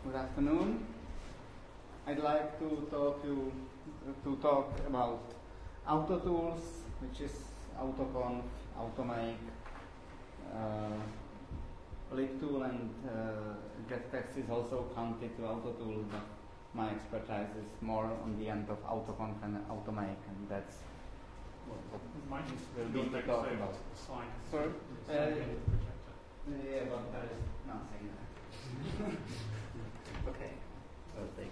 Good afternoon. I'd like to talk about AutoTools, which is AutoConf, Automake, libtool, and GetText is also counted to AutoTools, but my expertise is more on the end of AutoConf and Automake, and that's what we'll be to talk about. Sorry? Yeah, but there is nothing there. Okay, we'll take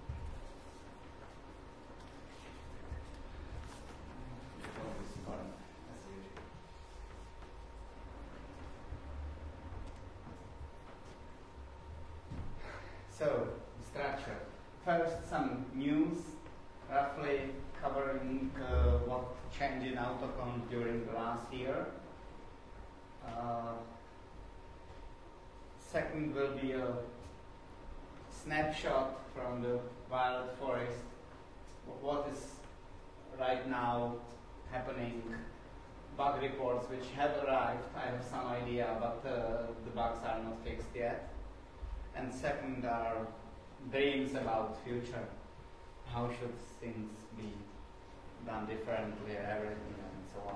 So, structure. First, some news, roughly covering what changed in AutoConf during the last year. Second will be a snapshot from the wild forest. What is right now happening? Bug reports which have arrived. I have some idea, but the bugs are not fixed yet. And second are dreams about future. How should things be done differently, everything, and so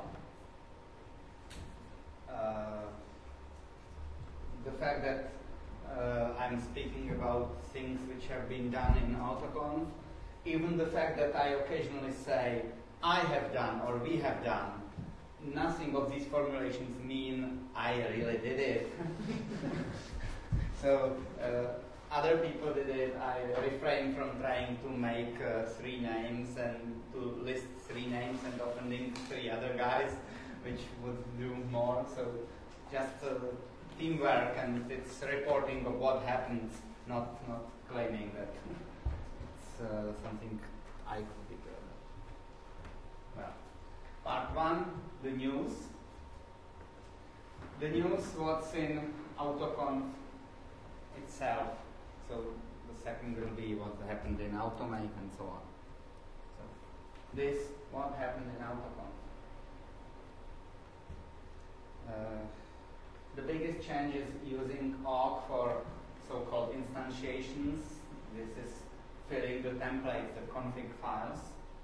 on. The fact that I'm speaking about things which have been done in AutoConf, even the fact that I occasionally say I have done or we have done, nothing of these formulations mean I really did it. So other people did it. I refrain from trying to make 3 names and to list 3 names and often link 3 other guys, which would do more. So just teamwork, and it's reporting of what happens, not claiming that it's something I could be good at. Well, part 1, the news. The news, what's in AutoConf itself. So the second will be what happened in Automake and so on. So this, what happened in AutoConf. The biggest change is using awk for so-called instantiations. This is filling the templates, the config files.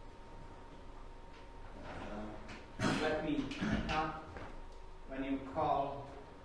Let me when you call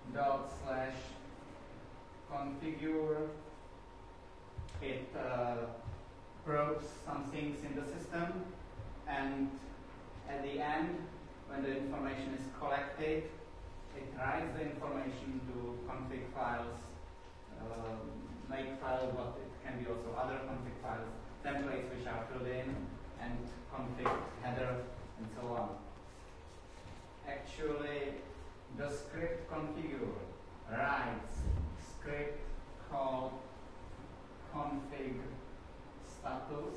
./configure, it probes some things in the system, and at the end, when the information is collected, it writes the information to config files, make files, but it can be also other config files, templates which are filled in, and config header, and so on. Actually, the script configure writes script called config status,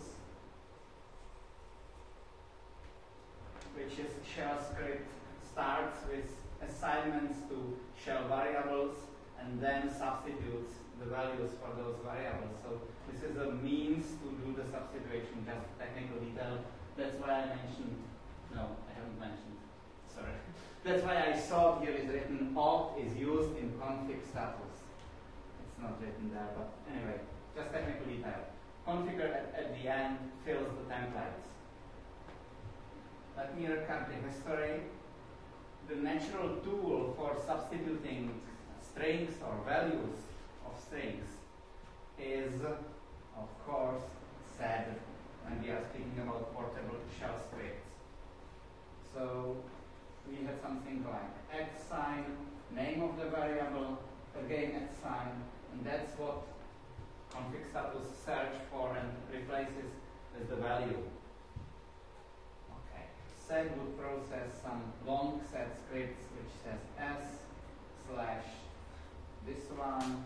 which is shell script, starts with assignments to shell variables and then substitutes the values for those variables. So this is a means to do the substitution, just technical detail. That's why I mentioned, no, I haven't mentioned, sorry. That's why I saw here is written awk is used in config status. It's not written there, but anyway, just technical detail. Configure at the end fills the templates. Let me recap the history. The natural tool for substituting strings or values of strings is, of course, sed when we are speaking about portable shell scripts. So we had something like @sign, name of the variable, again @sign, and that's what config status search for and replaces as the value. Okay. Sed would process some long sed scripts which says s/this one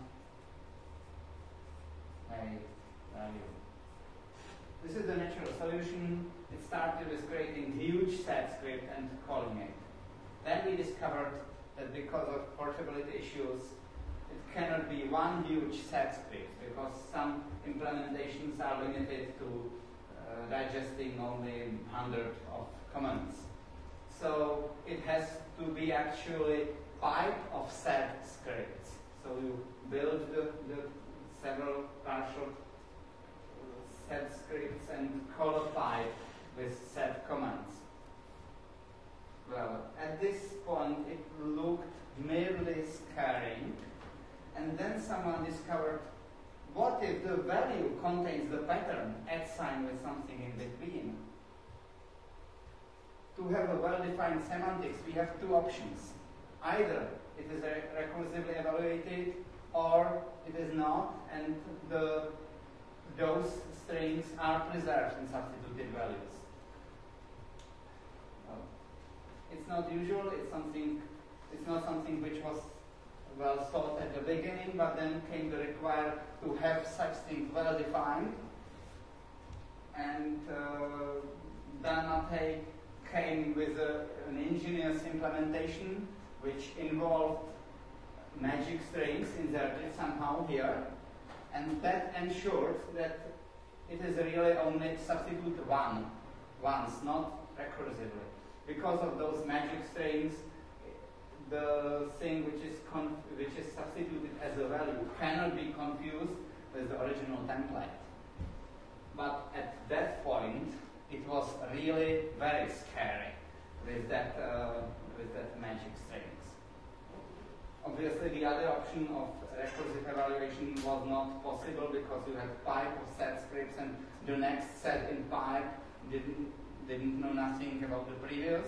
a value. This is the natural solution. It started with creating huge sed script and calling it. Then we discovered that because of portability issues, it cannot be one huge sed script because some implementations are limited to digesting only 100 of commands. So it has to be actually pipe of sed scripts. So you build the several short set scripts and codified with set commands. Well, at this point it looked merely scaring, and then someone discovered, what if the value contains the pattern, @, with something in between? To have a well-defined semantics, we have two options. Either it is recursively evaluated, or it is not, and those strings are preserved in substituted values. Well, it's not usual. It's not something which was well thought at the beginning, but then came the require to have such things well defined. And Dan Matej came with an ingenious implementation which involved magic strings inserted somehow here, and that ensured that it is really only substitute once, not recursively. Because of those magic strings, the thing which is substituted as a value cannot be confused with the original template. But at that point, it was really very scary with that magic strings. Obviously, the other option of recursive evaluation was not possible because you had pipe of set scripts, and the next set in pipe didn't know nothing about the previous.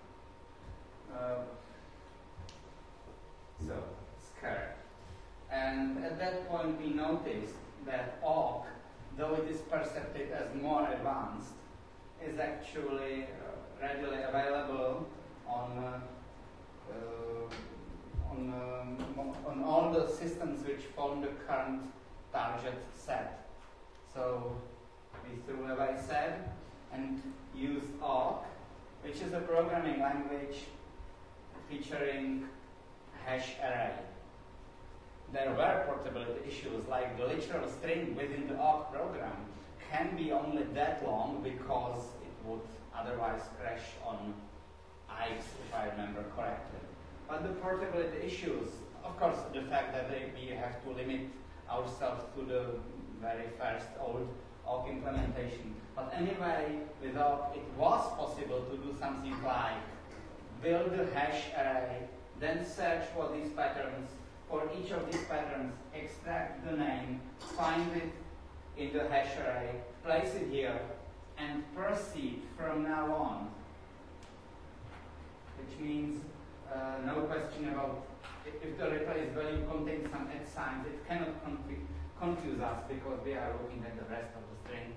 So scared. And at that point, we noticed that awk, though it is perceived as more advanced, is actually readily available on all the systems which form the current target set. So we threw away SED and used awk, which is a programming language featuring hash array. There were portability issues, like the literal string within the awk program can be only that long because it would otherwise crash on ICE, if I remember correctly. But the portability issues, of course, the fact that we have to limit ourselves to the very first old awk implementation. But anyway, with awk, it was possible to do something like build a hash array, then search for these patterns. For each of these patterns, extract the name, find it in the hash array, place it here, and proceed from now on. Which means no question about if the replace value contains some @, it cannot confuse us because we are looking at the rest of the string.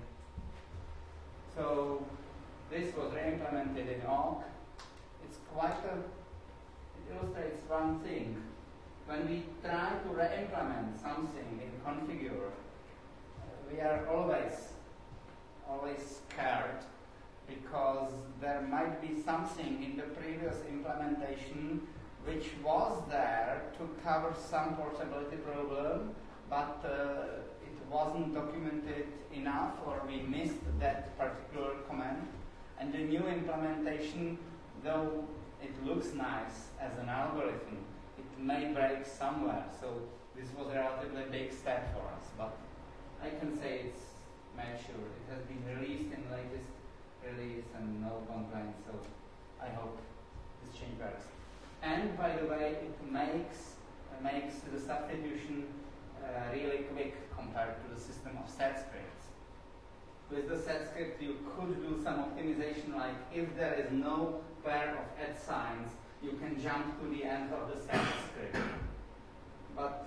So this was re-implemented in awk. It's it illustrates one thing. When we try to re-implement something in configure, we are always scared because there might be something in the previous implementation which was there to cover some portability problem, but it wasn't documented enough, or we missed that particular command. And the new implementation, though it looks nice as an algorithm, it may break somewhere. So this was a relatively big step for us, but I can say it's mature. It has been released in the latest release and no complaints, so I hope this change works. And by the way, it makes the substitution really quick compared to the system of set scripts. With the set script, you could do some optimization, like if there is no pair of @, you can jump to the end of the set script. But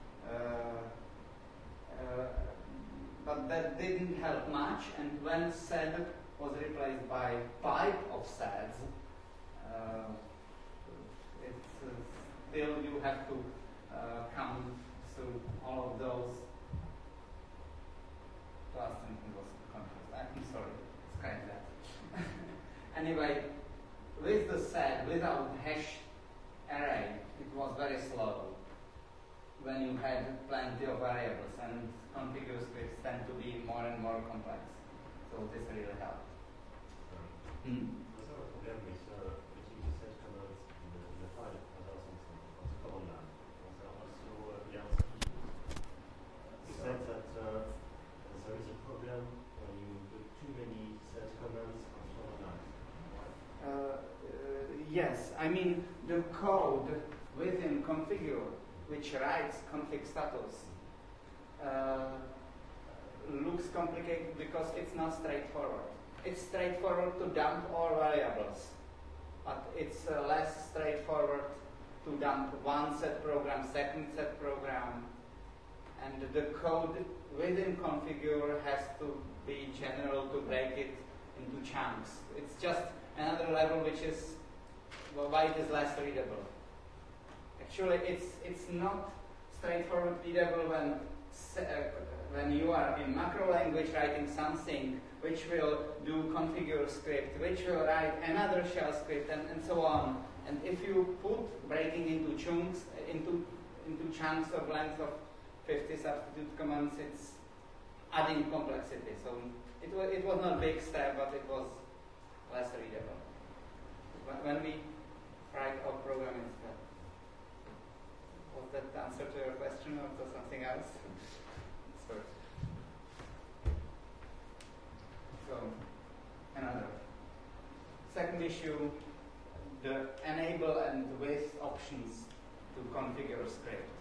that didn't help much, and when SED was replaced by pipe of SEDs, still you have to come through all of those. Last sentence was confused. I'm sorry, it's kind of that. Anyway, with the SED, without hash array, it was very slow when you had plenty of variables, and configure scripts tend to be more and more complex. So this really helped. Was there a problem with putting the set commands in the file without something on the command line? Was there also the said that Yes, I mean the code within configure which writes config status looks complicated because it's not straightforward. It's straightforward to dump all variables, but it's less straightforward to dump one set program, second set program, and the code within configure has to be general to break it into chunks. It's just another level which is why it is less readable. Actually, it's not straightforward readable when you are in macro language writing something which will do configure script, which will write another shell script, and so on. And if you put breaking into chunks, into chunks of length of 50 substitute commands, it's adding complexity. So it was not a big step, but it was less readable. When we write our program instead. Was that the answer to your question or to something else? Sorry. So, another. Second issue, the enable and with options to configure script.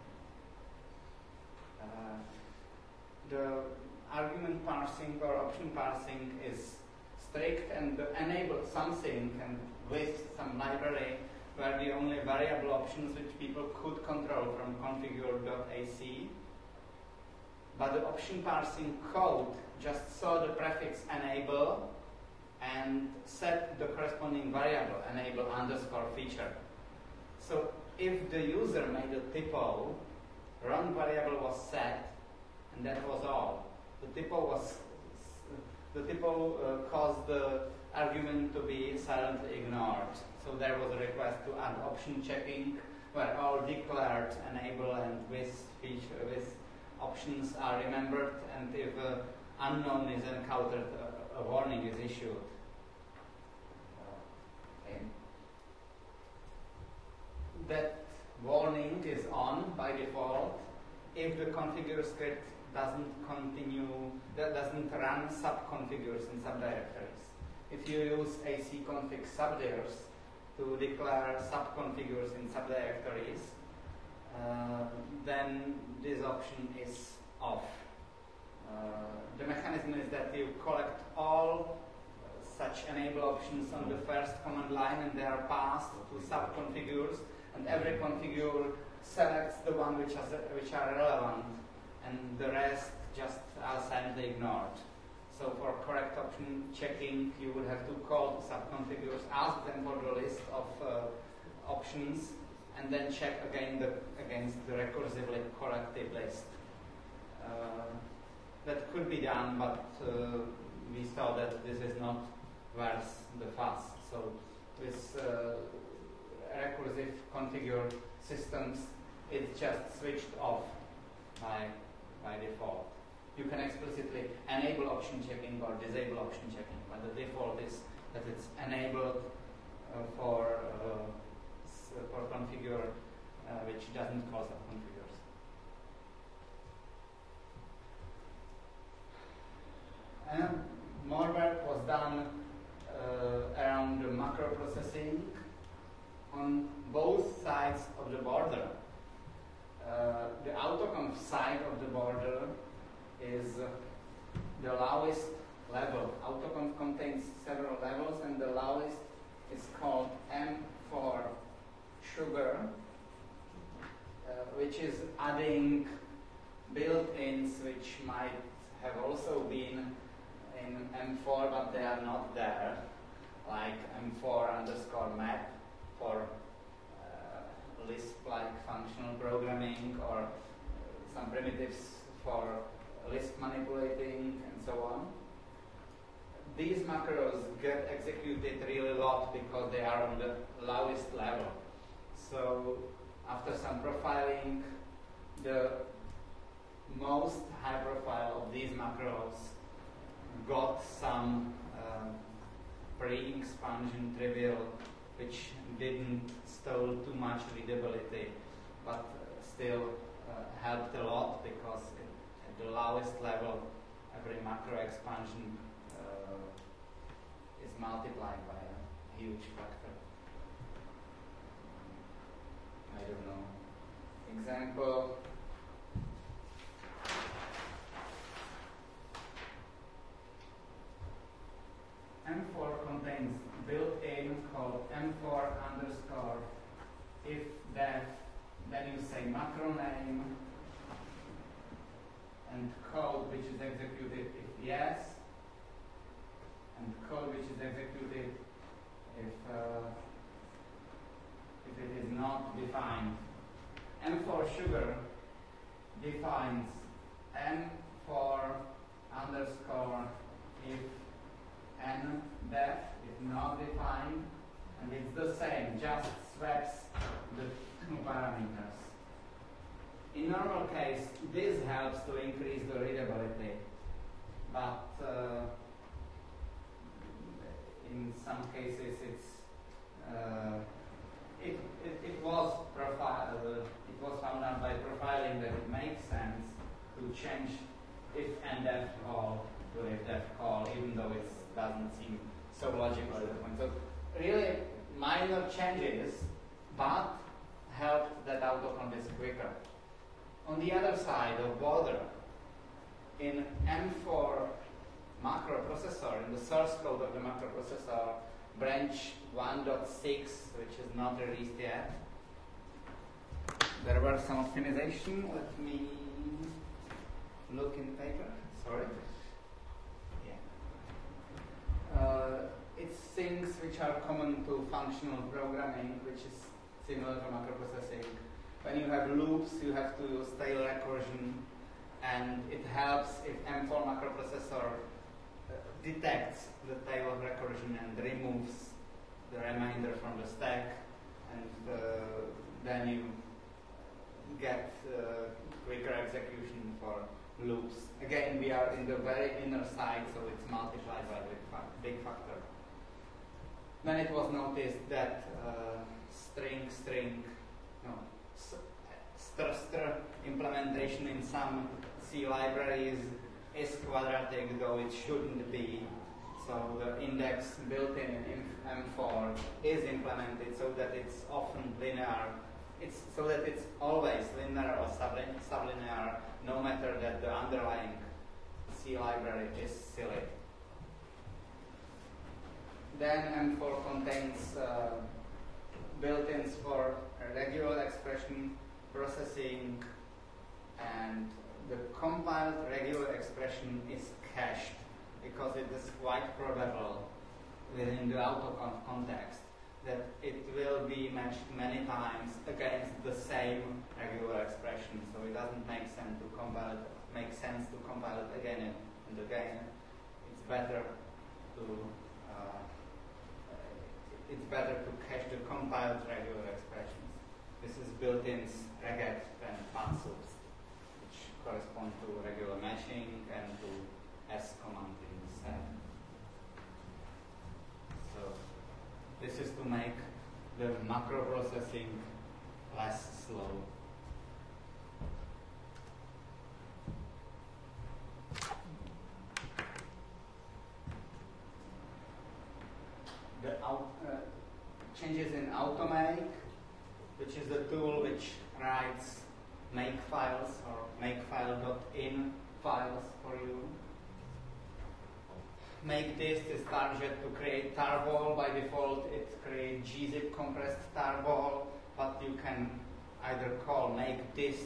The argument parsing or option parsing is strict, and the enable something and with some library were the only variable options which people could control from configure.ac. But the option parsing code just saw the prefix enable and set the corresponding variable, enable underscore feature. So if the user made a typo, wrong variable was set, and that was all. The typo caused the argument to be silently ignored. So there was a request to add option checking, where all declared enable and with feature with options are remembered, and if unknown is encountered, a warning is issued. That warning is on by default if the configure script doesn't run subconfigures in subdirectories. If you use ac-config subdirs to declare subconfigures in subdirectories, then this option is off. The mechanism is that you collect all such enable options on the first command line, and they are passed to subconfigures, and every configure selects the one which are relevant, and the rest just are silently ignored. So for correct option checking, you would have to call to subconfigures, ask them for the list of options, and then check again against the recursively corrected list. That could be done, but we saw that this is not worth the fuss. So with recursive configure systems, it's just switched off by default. You can explicitly enable option checking or disable option checking, but the default is that it's enabled for configure which doesn't call subconfigures. And more work was done around the macro processing on both sides of the border. The autoconf side of the border is the lowest level. Autoconf contains several levels, and the lowest is called M for sugar, which is adding built-ins which might have also been in M4, but they are not there, like M4 underscore map for Lisp-like functional programming, or some primitives for Lisp manipulating, and so on. These macros get executed really a lot because they are on the lowest level. So after some profiling, the most high profile of these macros got some pre-expansion trivial, which didn't steal too much readability, but still helped a lot, because at the lowest level, every macro expansion is multiplied by a huge factor. I don't know, example. M4 contains built-in called M4 underscore if def, then you say macro name and code which is executed if yes, and code which is executed if it is not defined. M4 sugar defines M4 underscore if n def is not defined, and it's the same, just swaps the two parameters. In normal case, this helps to increase the readability, but in some cases it was found out by profiling that it makes sense to change if and def call to if def call, even though it doesn't seem so logical at the point. So really minor changes, but help that autocomp is quicker. On the other side of border, in M4 macroprocessor, in the source code of the macroprocessor, branch 1.6, which is not released yet, there were some optimization. Let me look in the paper. Sorry. It's things which are common to functional programming, which is similar to macroprocessing. When you have loops, you have to use tail recursion, and it helps if M4 macroprocessor detects the tail of recursion and removes the remainder from the stack, and then you get quicker execution for loops. Again, we are in the very inner side, so it's multiplied by big factor. Then it was noticed that str implementation in some C libraries is quadratic, though it shouldn't be. So the index built in M4 is implemented so that it's often linear. So that it's always linear or sublinear, no matter that the underlying C library is silly. Then M4 contains built-ins for regular expression processing, and the compiled regular expression is cached because it is quite probable within the autoconf context that it will be matched many times against the same regular expression. So it doesn't make sense to compile it again and again. It's better to cache the compiled regular expressions. This is built-ins regex and pathsubs, which correspond to regular matching and to S command in the set. So this is to make the macro processing less slow. The changes in Automake, which is the tool which writes makefiles or makefile.in files for you. Makedist is target to create tarball. By default, it creates gzip compressed tarball, but you can either call makedist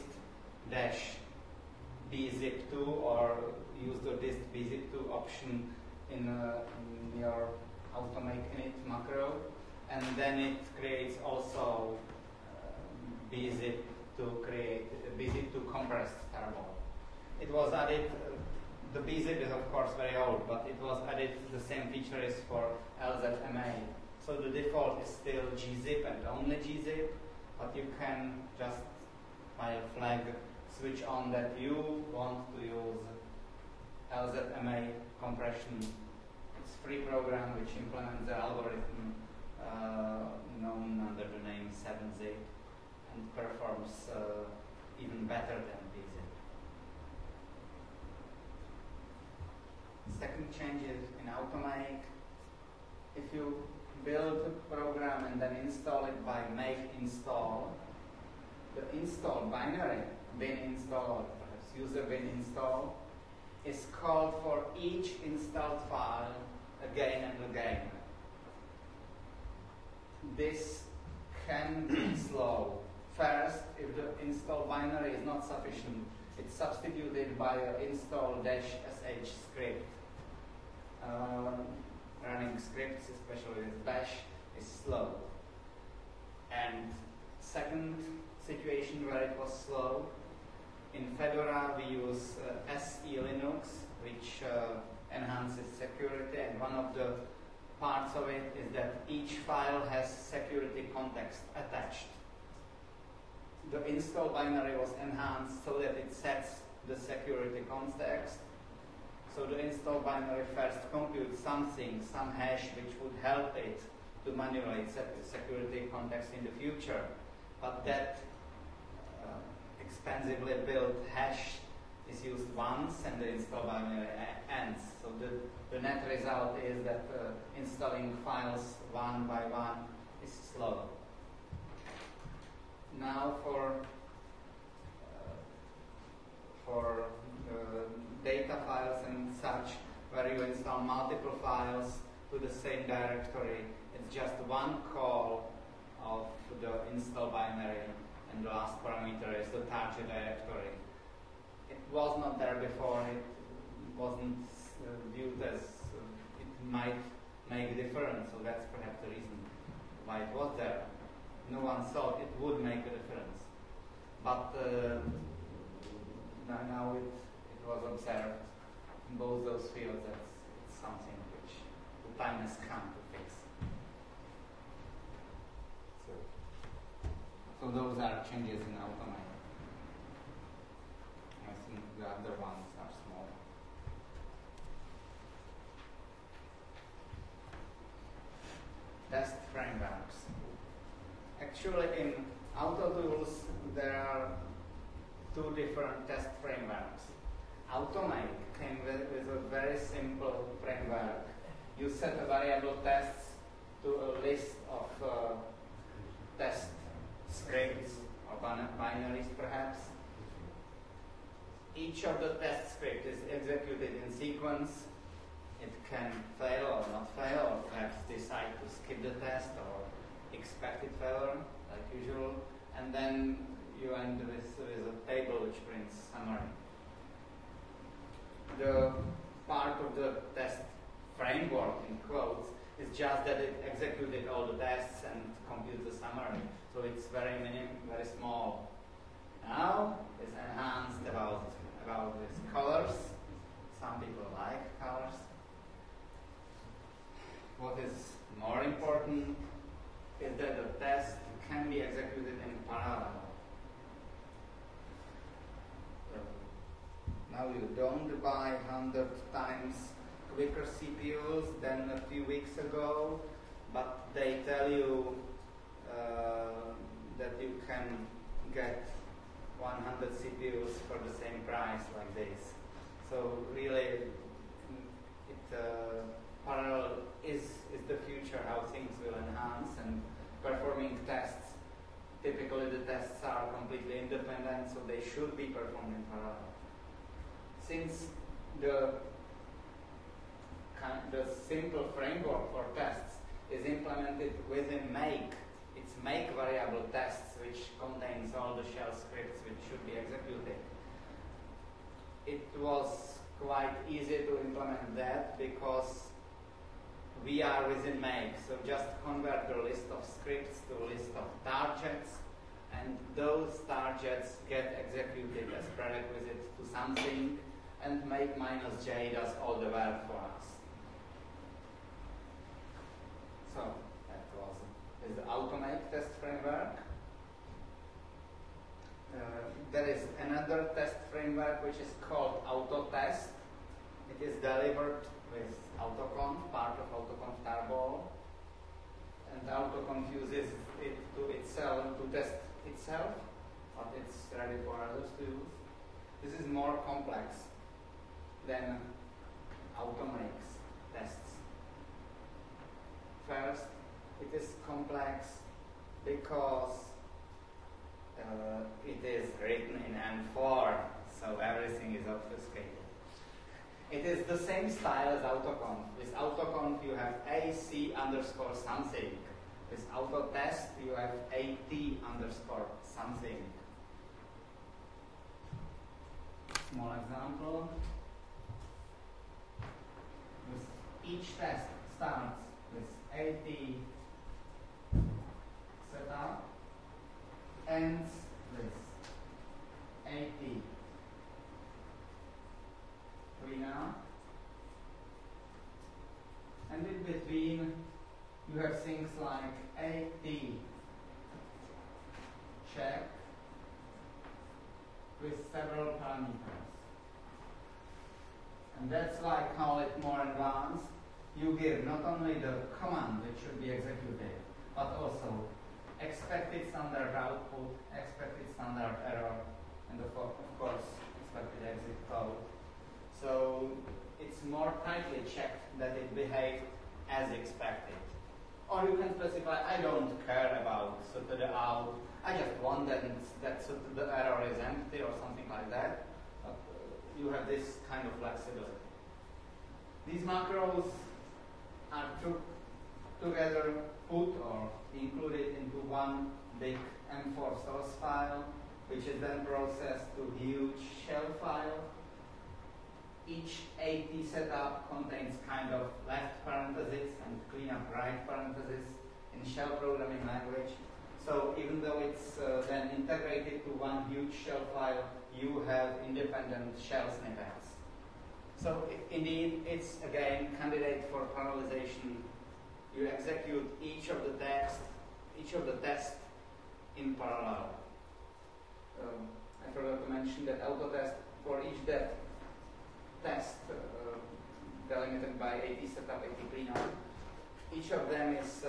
-bzip2 or use the dist bzip2 option in your automake init macro, and then it creates also bzip to compressed tarball. It was added. The bzip is of course very old, but it was added. The same feature is for LZMA. So the default is still gzip and only gzip, but you can just by a flag switch on that you want to use LZMA compression. It's a free program which implements the algorithm known under the name 7zip and performs even better than bzip. Second change is in Automake. If you build a program and then install it by make install, the install binary, bin install, or perhaps user bin install, is called for each installed file again and again. This can be slow. First, if the install binary is not sufficient, it's substituted by an install-sh script. Running scripts, especially with bash, is slow. And second situation where it was slow, in Fedora we use SE Linux, which enhances security, and one of the parts of it is that each file has security context attached. The install binary was enhanced so that it sets the security context. So the install binary first computes something, some hash, which would help it to manipulate security context in the future. But that expensively built hash is used once and the install binary ends. So the net result is that installing files one by one is slow. Now for data files and such, where you install multiple files to the same directory, it's just one call of the install binary, and the last parameter is the target directory. It was not there before, it wasn't viewed as it might make a difference, so that's perhaps the reason why it was there. No one thought it would make a difference. But now it was observed in both those fields that it's something which the time has come to fix. So those are changes in Automate. I think the other ones are small. Test frameworks. Actually, in AutoTools, there are two different test frameworks. Automate came with a very simple framework. You set a variable tests to a list of test scripts or binaries, perhaps. Each of the test scripts is executed in sequence. It can fail or not fail, or perhaps decide to skip the test or expected failure, like usual, and then you end with a table which prints summary. The part of the test framework, in quotes, is just that it executed all the tests and computes the summary. So it's very small. Now it's enhanced about with colors. Some people like colors. What is more important is that the test can be executed in parallel. Now you don't buy 100 times quicker CPUs than a few weeks ago, but they tell you that you can get 100 CPUs for the same price like this. So really, parallel is the future, how things will enhance, and performing tests. Typically the tests are completely independent, so they should be performed in parallel. Since the simple framework for tests is implemented within make, it's make variable tests which contains all the shell scripts which should be executed. It was quite easy to implement that because we are within make, so just convert the list of scripts to a list of targets, and those targets get executed as prerequisite to something, and make -j does all the work for us. So that is the Automate test framework. There is another test framework which is called Autotest. It is delivered with AutoConf, part of AutoConf Tarball, and AutoConf uses it to test itself, but it's ready for others to use. This is more complex than Automate's tests. First, it is complex because it is written in M4, so everything is obfuscated. It is the same style as autoconf. With autoconf you have AC underscore something. With autotest you have AT underscore something. Small example. With each test starts with AT setup, ends with AT cleanup, and in between you have things like AT check with several parameters. And that's why I call it more advanced. You give not only the command which should be executed, but also expected standard output, expected standard error, and of course expected exit code. So it's more tightly checked that it behaved as expected. Or you can specify, I don't care about the out, I just want that the error is empty or something like that. You have this kind of flexibility. These macros are together put or included into one big M4 source file, which is then processed to huge shell file. Each AT setup contains kind of left parenthesis and cleanup right parenthesis in shell programming language. So even though it's then integrated to one huge shell file, you have independent shell snippets. So indeed, it's again candidate for parallelization. You execute each of the tests in parallel. I forgot to mention that autotest for each test delimited by AT setup, AT cleanup. Each of them is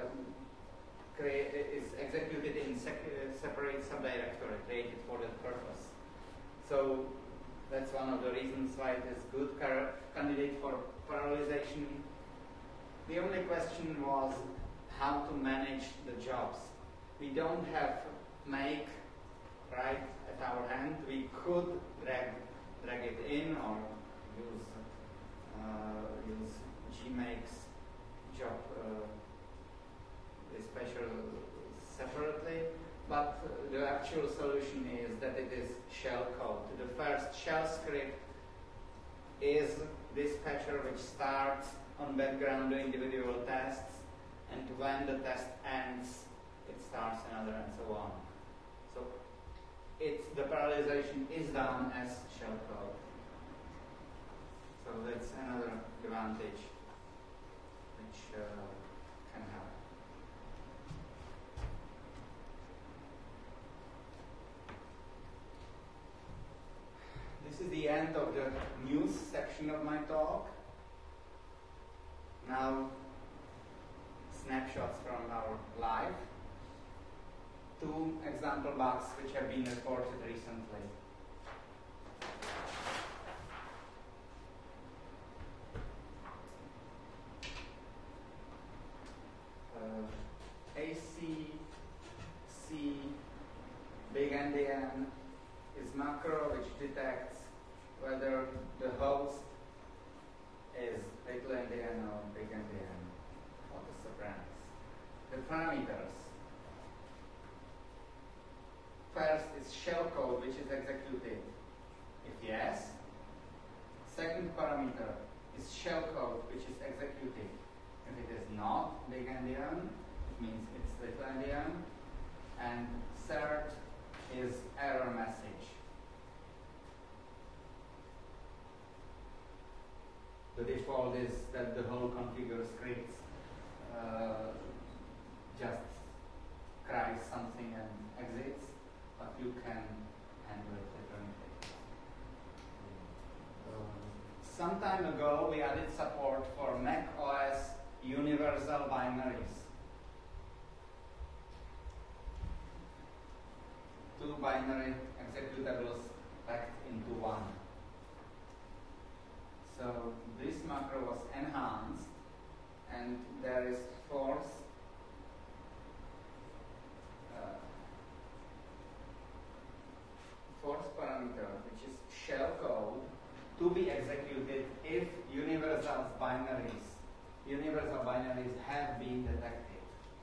executed in separate subdirectory created for that purpose. So that's one of the reasons why it is good candidate for parallelization. The only question was how to manage the jobs. We don't have make right at our hand. We could drag it in or use gmakes job special separately, but the actual solution is that it is shell code. The first shell script is dispatcher which starts on background the individual tests, and when the test ends, it starts another and so on. So the parallelization is done as shell code. So that's another advantage which can help. This is the end of the news section of my talk. Now, snapshots from our life. 2 example bugs which have been reported recently. ACC big endian is macro which detects whether the host is little endian or big endian. What a surprise. The parameters. First is shellcode which is executed if yes. Second parameter is shellcode which is executed if it is not big endian, it means it's little endian. And third is error message. The default is that the whole configure script just cries something and exits, but you can handle it differently. Some time ago, we added support for Mac OS universal binaries. 2 binary executables packed into one. So this macro was enhanced, and there is to be executed if universal binaries have been detected.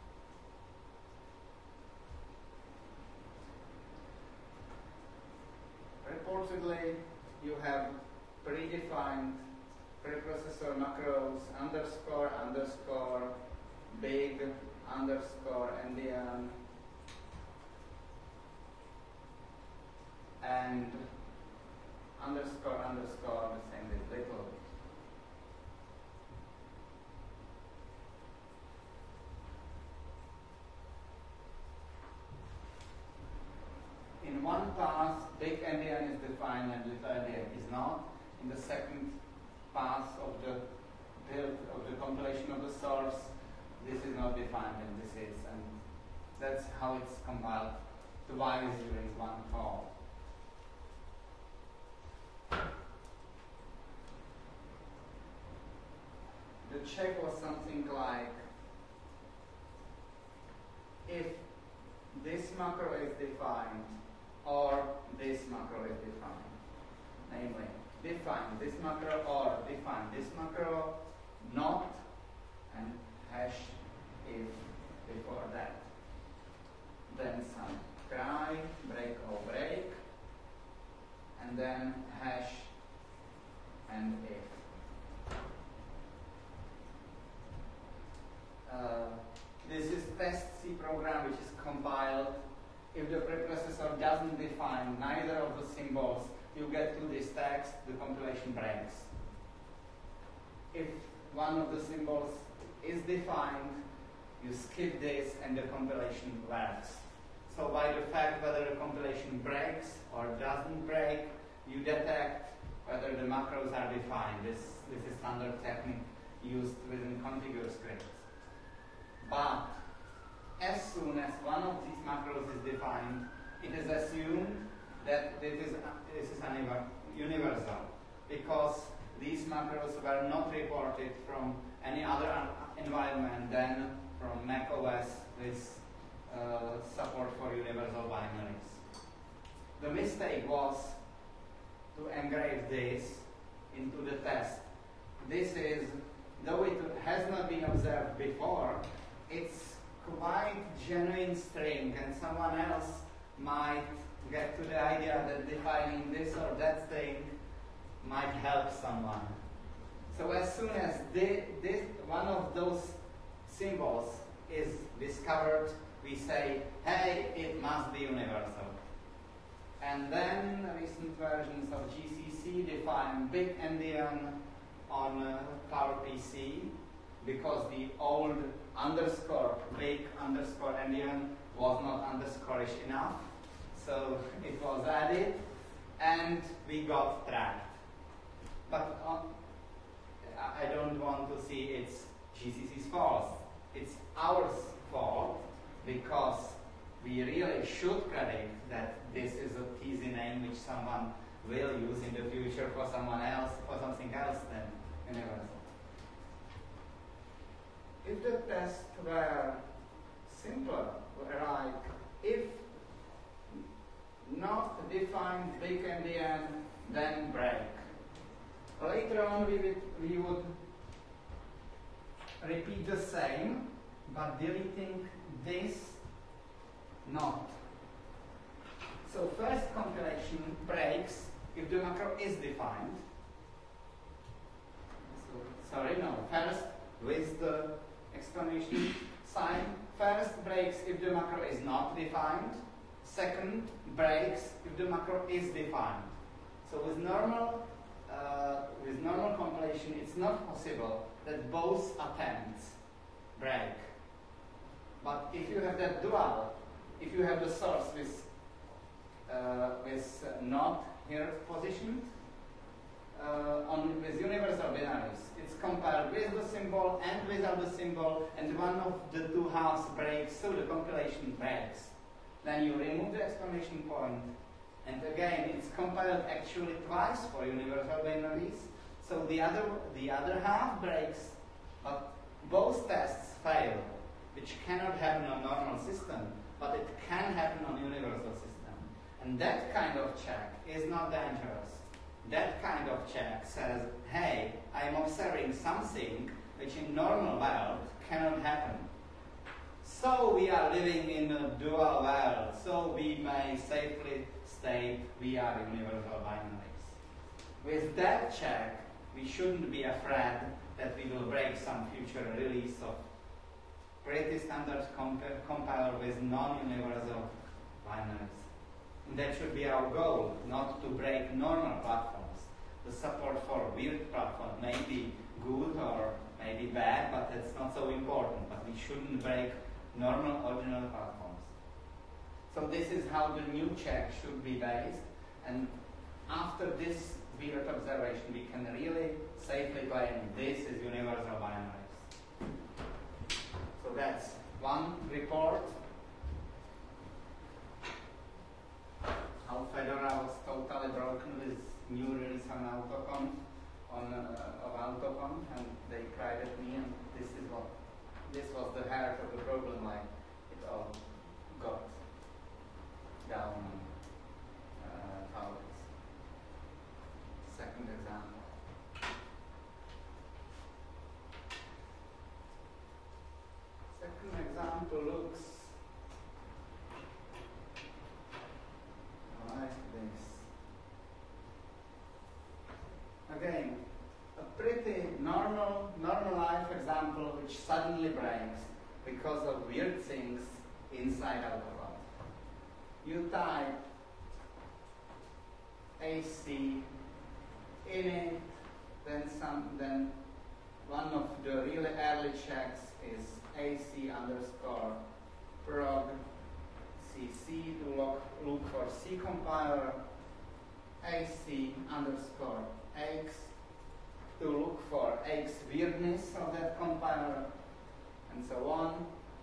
Reportedly, you have predefined preprocessor macros __ big _endian and __ the same with little. In one path, big endian is defined and little endian is not. In the second path of the build of the compilation of the source, this is not defined and this is, and that's how it's compiled twice during one call. The check was something like, if this macro is defined or this macro is defined, namely define this macro or define this macro, not and hash if before that. Then some try, break or break, and then hash and if. This is test C program which is compiled. If the preprocessor doesn't define neither of the symbols, you get to this text, the compilation breaks. If one of the symbols is defined, you skip this and the compilation works. So by the fact whether the compilation breaks or doesn't break, you detect whether the macros are defined. This is standard technique used within configure scripts. But as soon as one of these macros is defined, it is assumed that this is universal, because these macros were not reported from any other environment than from macOS with support for universal binaries. The mistake was to engrave this into the test. This is, though it has not been observed before, it's quite genuine string, and someone else might get to the idea that defining this or that thing might help someone. So as soon as this one of those symbols is discovered, we say, hey, it must be universal. And then recent versions of GCC define big endian on PowerPC, because the old big _endian was not underscore-ish enough. So it was added and we got tracked. But I don't want to see it's GCC's fault. It's our fault, because we really should predict that this is a TZ name which someone will use in the future for someone else, for something else than universal. If the test were simpler, like if not defined big endian, then break. Later on we would repeat the same, but deleting this not. So first compilation breaks if the macro is defined. First with the exclamation sign. First breaks if the macro is not defined. Second breaks if the macro is defined. So with normal compilation, it's not possible that both attempts break. But if you have that dual, if you have the source with not here positioned with universal binaries, it's compiled with the symbol and without the symbol, and one of the two halves breaks, so the compilation breaks. Then you remove the exclamation point, and again it's compiled actually twice for universal binaries. So the other half breaks, but both tests fail, which cannot happen on normal system, but it can happen on universal system. And that kind of check is not dangerous. That kind of check check says, hey, I'm observing something which in normal world cannot happen. So we are living in a dual world, so we may safely state we are universal binaries. With that check, we shouldn't be afraid that we will break some future release of pretty standard compiler with non-universal binaries. And that should be our goal, not to break normal platforms. The support for weird platforms may be good or may be bad, but it's not so important. But we shouldn't break normal original platforms. So this is how the new check should be based. And after this weird observation, we can really safely claim this is universal binaries. So that's one report. How Fedora was totally broken with new release on AutoConf, of AutoConf, and they cried at me, and this was the heart of the problem, like it all got down towards. Second example. Second example looks like this. Again, a pretty normal life example which suddenly breaks because of weird things inside AutoConf. You type AC init, then one of the really early checks is AC underscore prog cc to look for C compiler, AC underscore x to look for x weirdness of that compiler, and so on.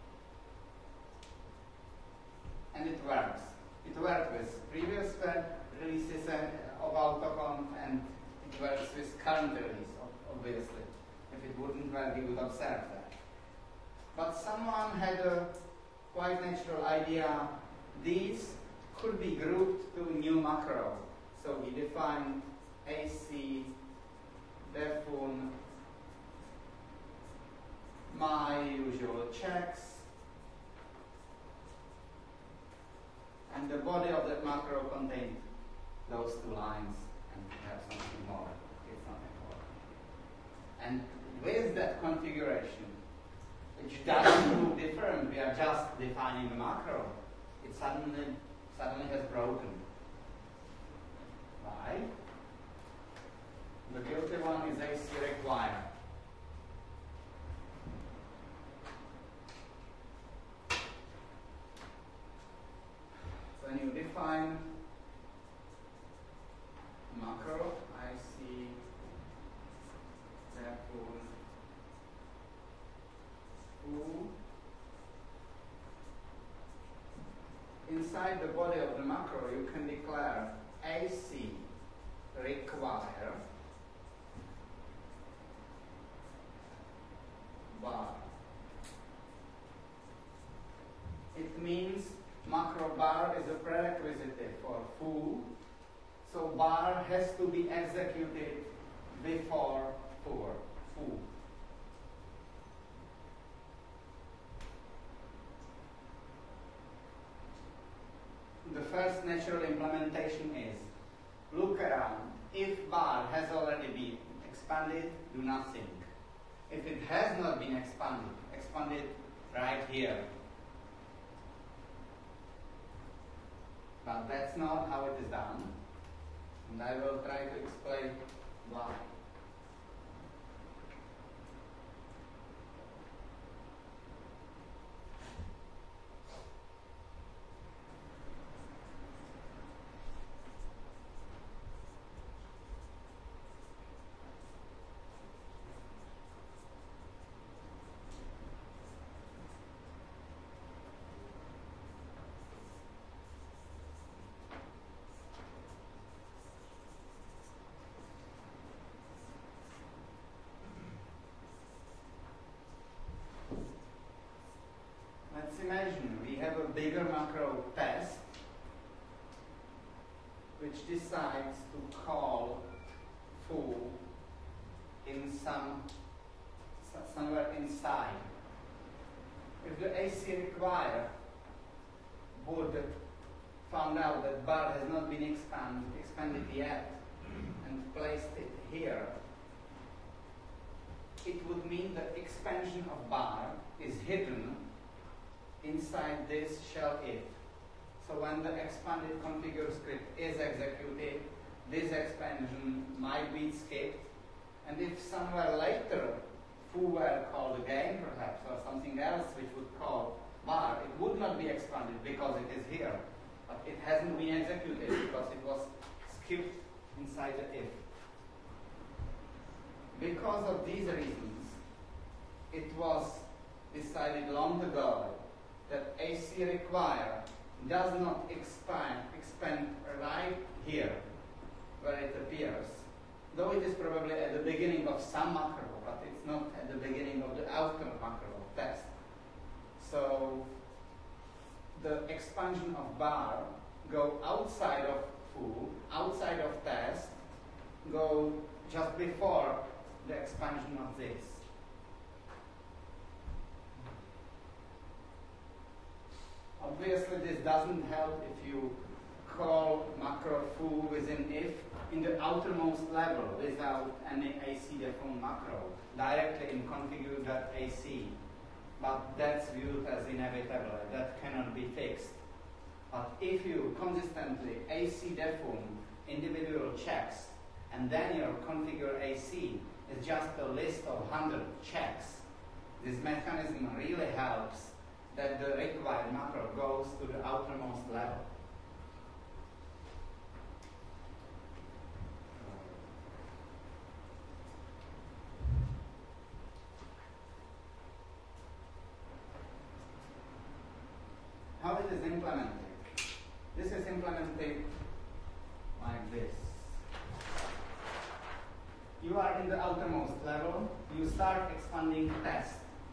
And it works. It worked with previous releases of AutoConf, and it works with current release, obviously. If it wouldn't work, we would observe that. But someone had a quite natural idea. These could be grouped to a new macro. So we defined AC defun my usual checks, and the body of that macro contained those two lines, and perhaps something more. It's not important. And with that configuration, which doesn't look different, we are just defining the macro, it suddenly has broken. Why? The guilty one is AC require. So when you define macro, I see therefore foo. Inside the body of the macro, you can declare AC require bar. It means macro bar is a prerequisite for foo, so bar has to be executed before foo. The first natural implementation is look around. If bar has already been expanded, do nothing. If it has not been expanded, expand it right here. But that's not how it is done, and I will try to explain why. Let's imagine we have a bigger macro test which decides to call foo somewhere inside. If the AC require would found out that bar has not been expanded yet and placed it here, it would mean that expansion of bar is hidden inside this shell if. So when the expanded configure script is executed, this expansion might be skipped, and if somewhere later foo were called again perhaps, or something else which would call bar, it would not be expanded because it is here, but it hasn't been executed because it was skipped inside the if. Because of these reasons, it was decided long ago that AC require does not expand right here where it appears, though it is probably at the beginning of some macro, but it's not at the beginning of the outer macro of test. So the expansion of bar go outside of foo, outside of test, go just before the expansion of this. Obviously, this doesn't help if you call macro foo within if in the outermost level without any AC default macro directly in configure.ac. But that's viewed as inevitable. That cannot be fixed. But if you consistently AC defum individual checks and then your configure AC is just a list of 100 checks, this mechanism really helps that the required macro goes to the outermost level. How it is implemented? This is implemented like this. You are in the outermost level, you start expanding test.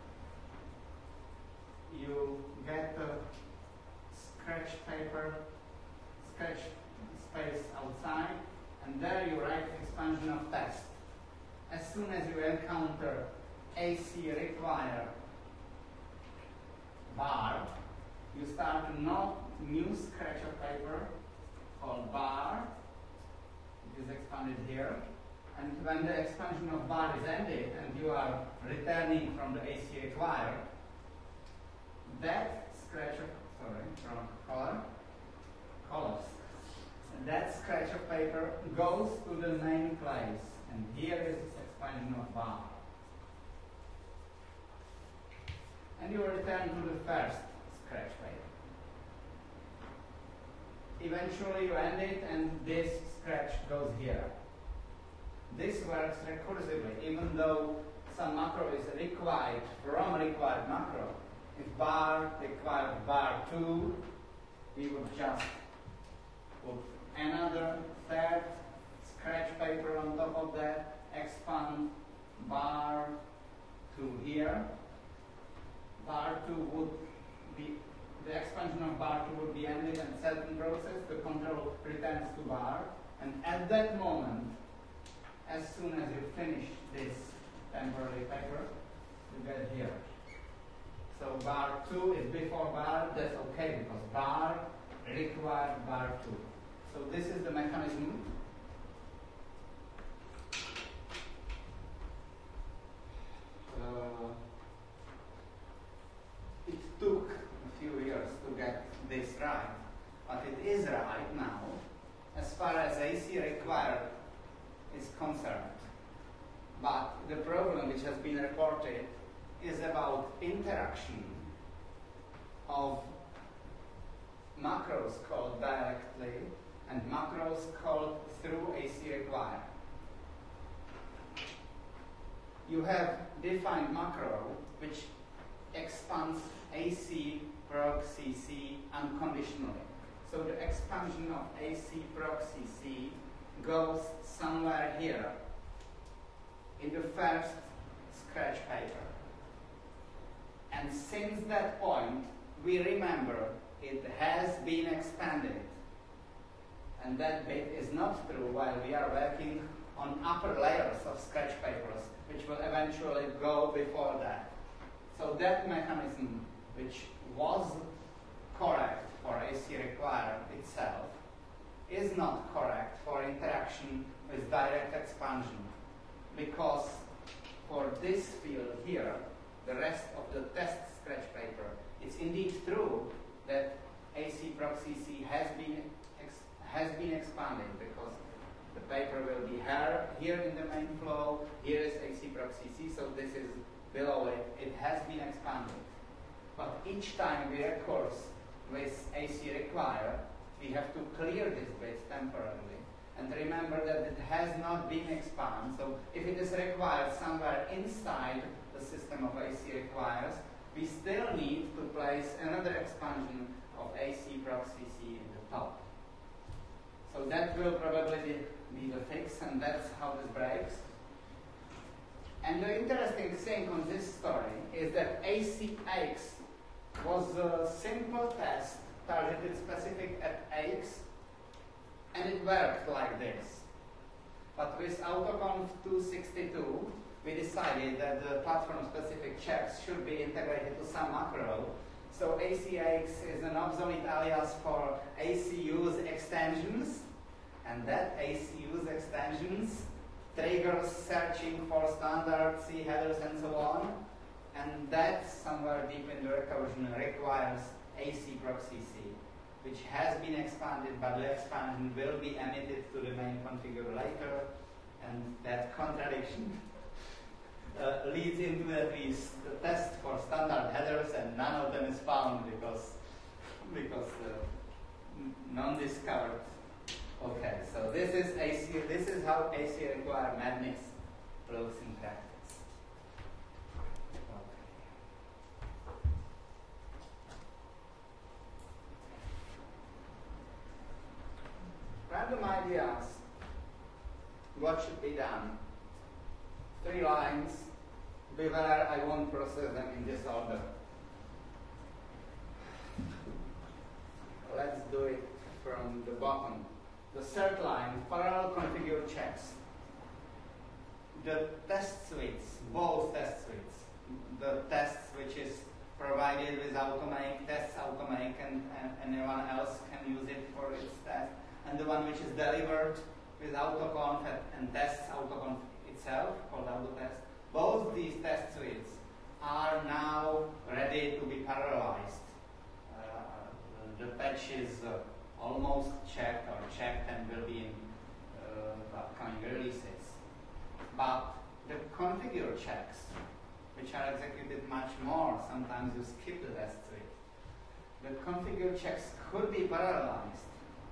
You get the scratch paper, scratch space outside, and there you write expansion of test. As soon as you encounter AC require bar, you start a new scratch of paper called bar. It is expanded here. And when the expansion of bar is ended and you are returning from the AC require, that scratch of, from colors, and that scratch of paper goes to the main place. And here is expansion of bar. And you return to the first scratch paper. Eventually you end it and this scratch goes here. This works recursively, even though some macro is required from required macro. If bar required bar 2, we would just put another third scratch paper on top of that, expand bar 2 here. Bar 2 would be, the expansion of bar 2 would be ended and certain process, the control returns to bar, and at that moment, as soon as you finish this temporary paper, you get here. So bar 2 is before bar, that's okay because bar required bar 2. So this is the mechanism. It took a few years to get this right, but it is right now as far as AC required is concerned. But the problem which has been reported is about interaction of macros called directly and macros called through AC require. You have defined macro which expands AC proxy C unconditionally. So the expansion of AC proxy C goes somewhere here in the first scratch paper. And since that point, we remember it has been expanded. And that bit is not true while we are working on on upper layers of scratch papers, which will eventually go before that. So that mechanism, which was correct for AC require itself, is not correct for interaction with direct expansion, because for this field here, the rest of the test scratch paper, it's indeed true that AC proxy C has been expanded, because the paper will be here in the main flow, here is AC proxy C, so this is below it, it has been expanded. But each time we recurse with AC require, we have to clear this bit temporarily. And remember that it has not been expanded, so if it is required somewhere inside the system of AC requires, we still need to place another expansion of AC proxy C in the top. So that will probably be the fix, and that's how this breaks. And the interesting thing on this story is that ACX was a simple test targeted specific at AX, and it worked like this. But with AutoConf 262, we decided that the platform-specific checks should be integrated to some macro. So ACX is an obsolete alias for ACU's extensions, and that ACU's extensions triggers searching for standard C headers and so on, and that somewhere deep in the recursion requires AC proxy C, which has been expanded, but the expansion will be emitted to the main configure later, and that contradiction leads into at least the test for standard headers, and none of them is found because non-discovered. Okay, so this is AC. This is how AC require madness looks in practice. Okay. Random ideas. What should be done? 3 lines. Beware, I won't process them in this order. Let's do it from the bottom. The third line, parallel configure checks. The test suites, both test suites, the tests which is provided with Automake, tests Automake, and anyone else can use it for its test, and the one which is delivered with AutoConf and tests AutoConf itself, called AutoTest. Both these test suites are now ready to be parallelized. The patch is almost checked and will be in the upcoming releases. But the configure checks, which are executed much more, sometimes you skip the test suite. The configure checks could be parallelized.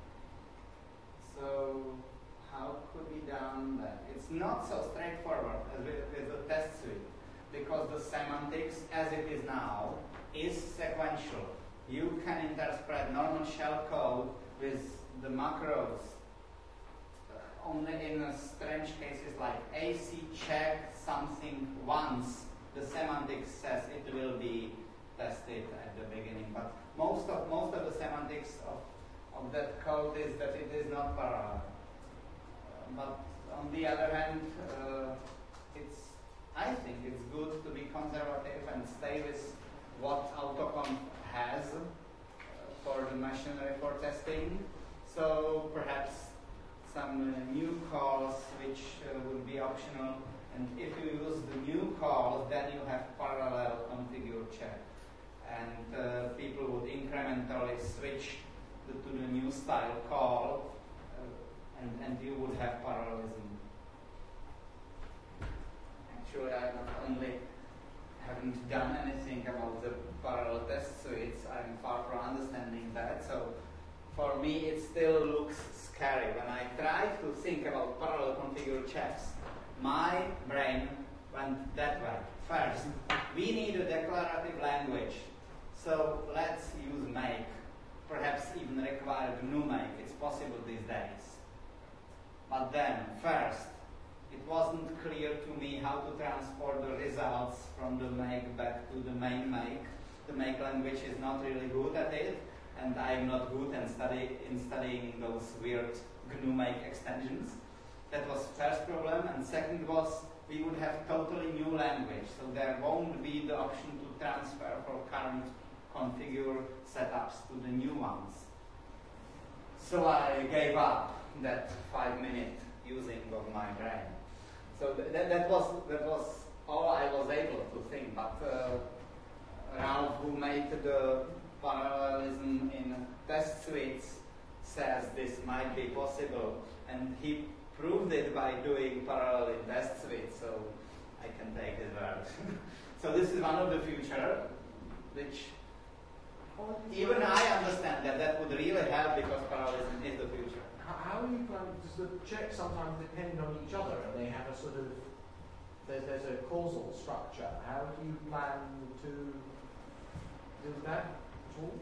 So how could we done that? It's not so straightforward as with the test suite, because the semantics as it is now is sequential. You can interpret normal shell code with the macros only in strange cases like AC check something once. The semantics says it will be tested at the beginning, but most of the semantics of that code is that it is not parallel. But on the other hand, I think it's good to be conservative and stay with what AutoConf has for the machinery for testing. So perhaps some new calls which would be optional. And if you use the new calls, then you have parallel configure check. And people would incrementally switch to the new style call, and you would have parallelism. Actually, I not only haven't done anything about the parallel test suites, I'm far from understanding that. So for me, it still looks scary. When I try to think about parallel configure checks, my brain went that way. First, we need a declarative language. So let's use make. Perhaps even require GNU make. It's possible these days. But then, first, it wasn't clear to me how to transport the results from the make back to the main make. The make language is not really good at it, and I'm not good in studying those weird GNU make extensions. That was first problem. second was we would have totally new language, so there won't be the option to transfer from current configure setups to the new ones. So I gave up that 5-minute using of my brain. So that was all I was able to think. But Ralph, who made the parallelism in test suites, says this might be possible, and he proved it by doing parallel in test suites. So I can take his word. So this is one of the future, which even I understand that would really help because parallelism is the future. How do you plan? Does the checks sometimes depend on each other, and they have a sort of there's a causal structure? How do you plan to do that at all?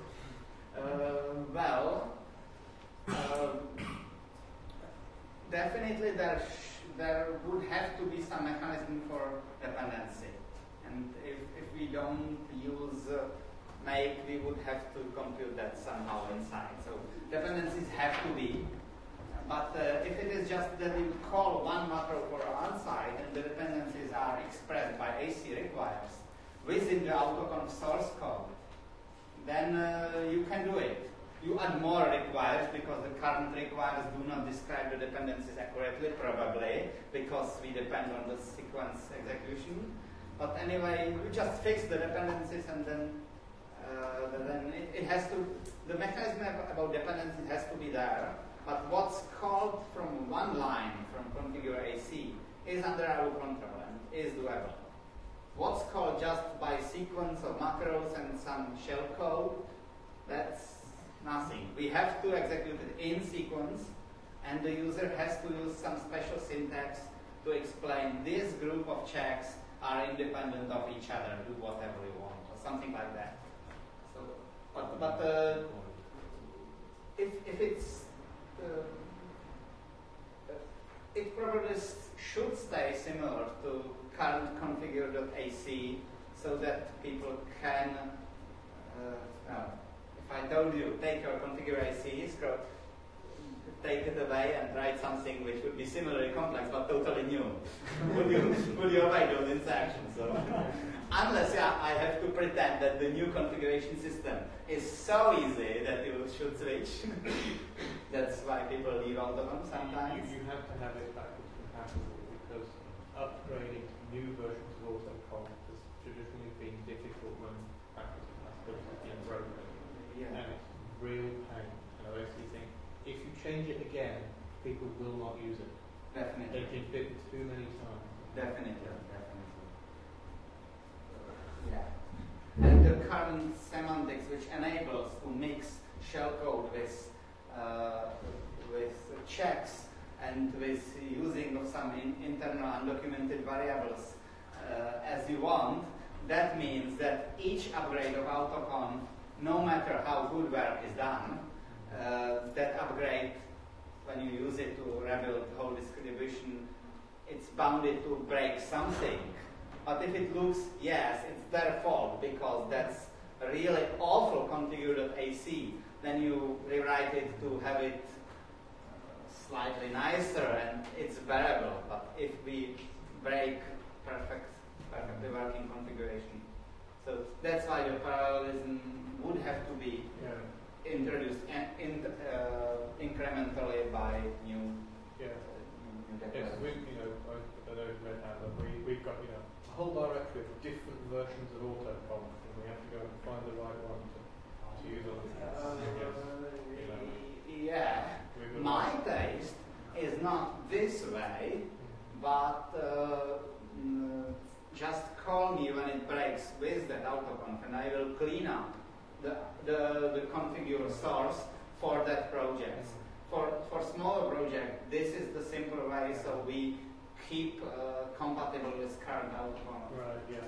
Definitely there would have to be some mechanism for dependency, and if we don't use make, we would have to compute that somehow inside. So dependencies have to be, but if it is just that you call one macro for one side and the dependencies are expressed by AC requires within the autoconf source code, then you can do it. You add more requires because the current requires do not describe the dependencies accurately, probably, because we depend on the sequence execution. But anyway, you just fix the dependencies and then it has to, the mechanism about dependencies has to be there, but what's called from one line, from configure AC, is under our control and is doable. What's called just by sequence of macros and some shell code, that's nothing. We have to execute it in sequence, and the user has to use some special syntax to explain this group of checks are independent of each other, do whatever you want, or something like that. But if it's it probably should stay similar to current configure.ac, so that people can. If I told you take your configure AC, take it away and write something which would be similarly complex but totally new, would you obey those instructions? So, unless I have to pretend that the new configuration system is so easy that you should switch. That's why people leave AutoConf sometimes. You have to have it backwards compatible because upgrading to new versions of AutoConf has traditionally been difficult when backwards compatibility has been broken. Yeah. And it's real pain. And I actually think if you change it again, people will not use it. Definitely. They've been bitten too many times. Definitely. Yeah. And the current semantics which enables to mix shellcode with checks and with using of some internal undocumented variables as you want, that means that each upgrade of AutoConf, no matter how good work is done, that upgrade, when you use it to rebuild the whole distribution, it's bounded to break something. But if it looks, yes, it's their fault because that's a really awful configure.ac, then you rewrite it to have it slightly nicer and it's bearable. But if we break perfectly working configuration, so that's why the parallelism would have to be introduced incrementally by new. Yes, declarations. I don't know if you read that, but we've got a whole directory of different versions of AutoConf, and we have to go and find the right one to use on Yeah. My taste is not this way, but just call me when it breaks with that AutoConf, and I will clean up the configure source for that project. For smaller project, this is the simple way, so we keep compatible with current AutoConf. Right, yeah.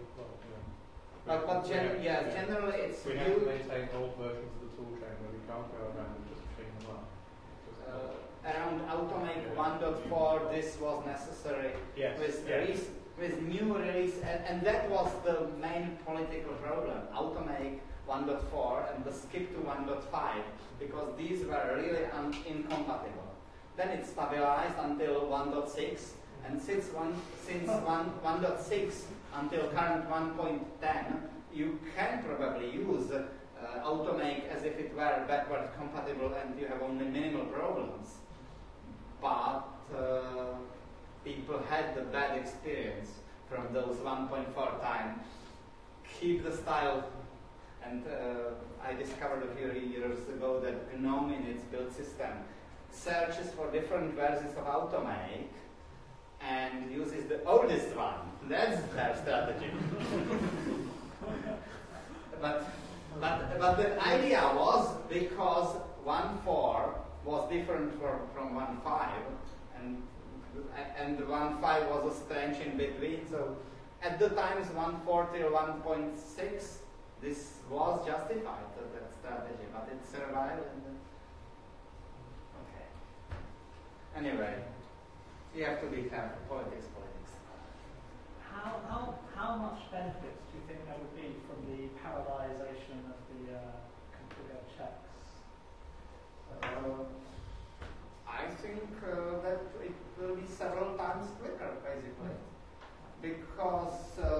Generally it's we have to maintain old versions of the toolchain where we can't go around and just clean them up. Around Automake 1.4, this was necessary. Yes. With new release, and that was the main political problem. Automake 1.4 and the skip to 1.5, because these were really incompatible. Then it stabilized until 1.6, And since 1.6 until current 1.10, you can probably use Automake as if it were backward compatible and you have only minimal problems. But people had the bad experience from those 1.4 time. Keep the style, and I discovered a few years ago that GNOME in its build system searches for different versions of Automake and uses the oldest one. That's their strategy. But the idea was because 1.4 was different from 1.5, and the 1.5 was a strange in between. So at the times 1.4 till 1.6, this was justified, that strategy, but it survived. Okay. Anyway, you have to be careful. Politics. How much benefits do you think there would be from the parallelization of the configure checks? I think that it will be several times quicker, basically, because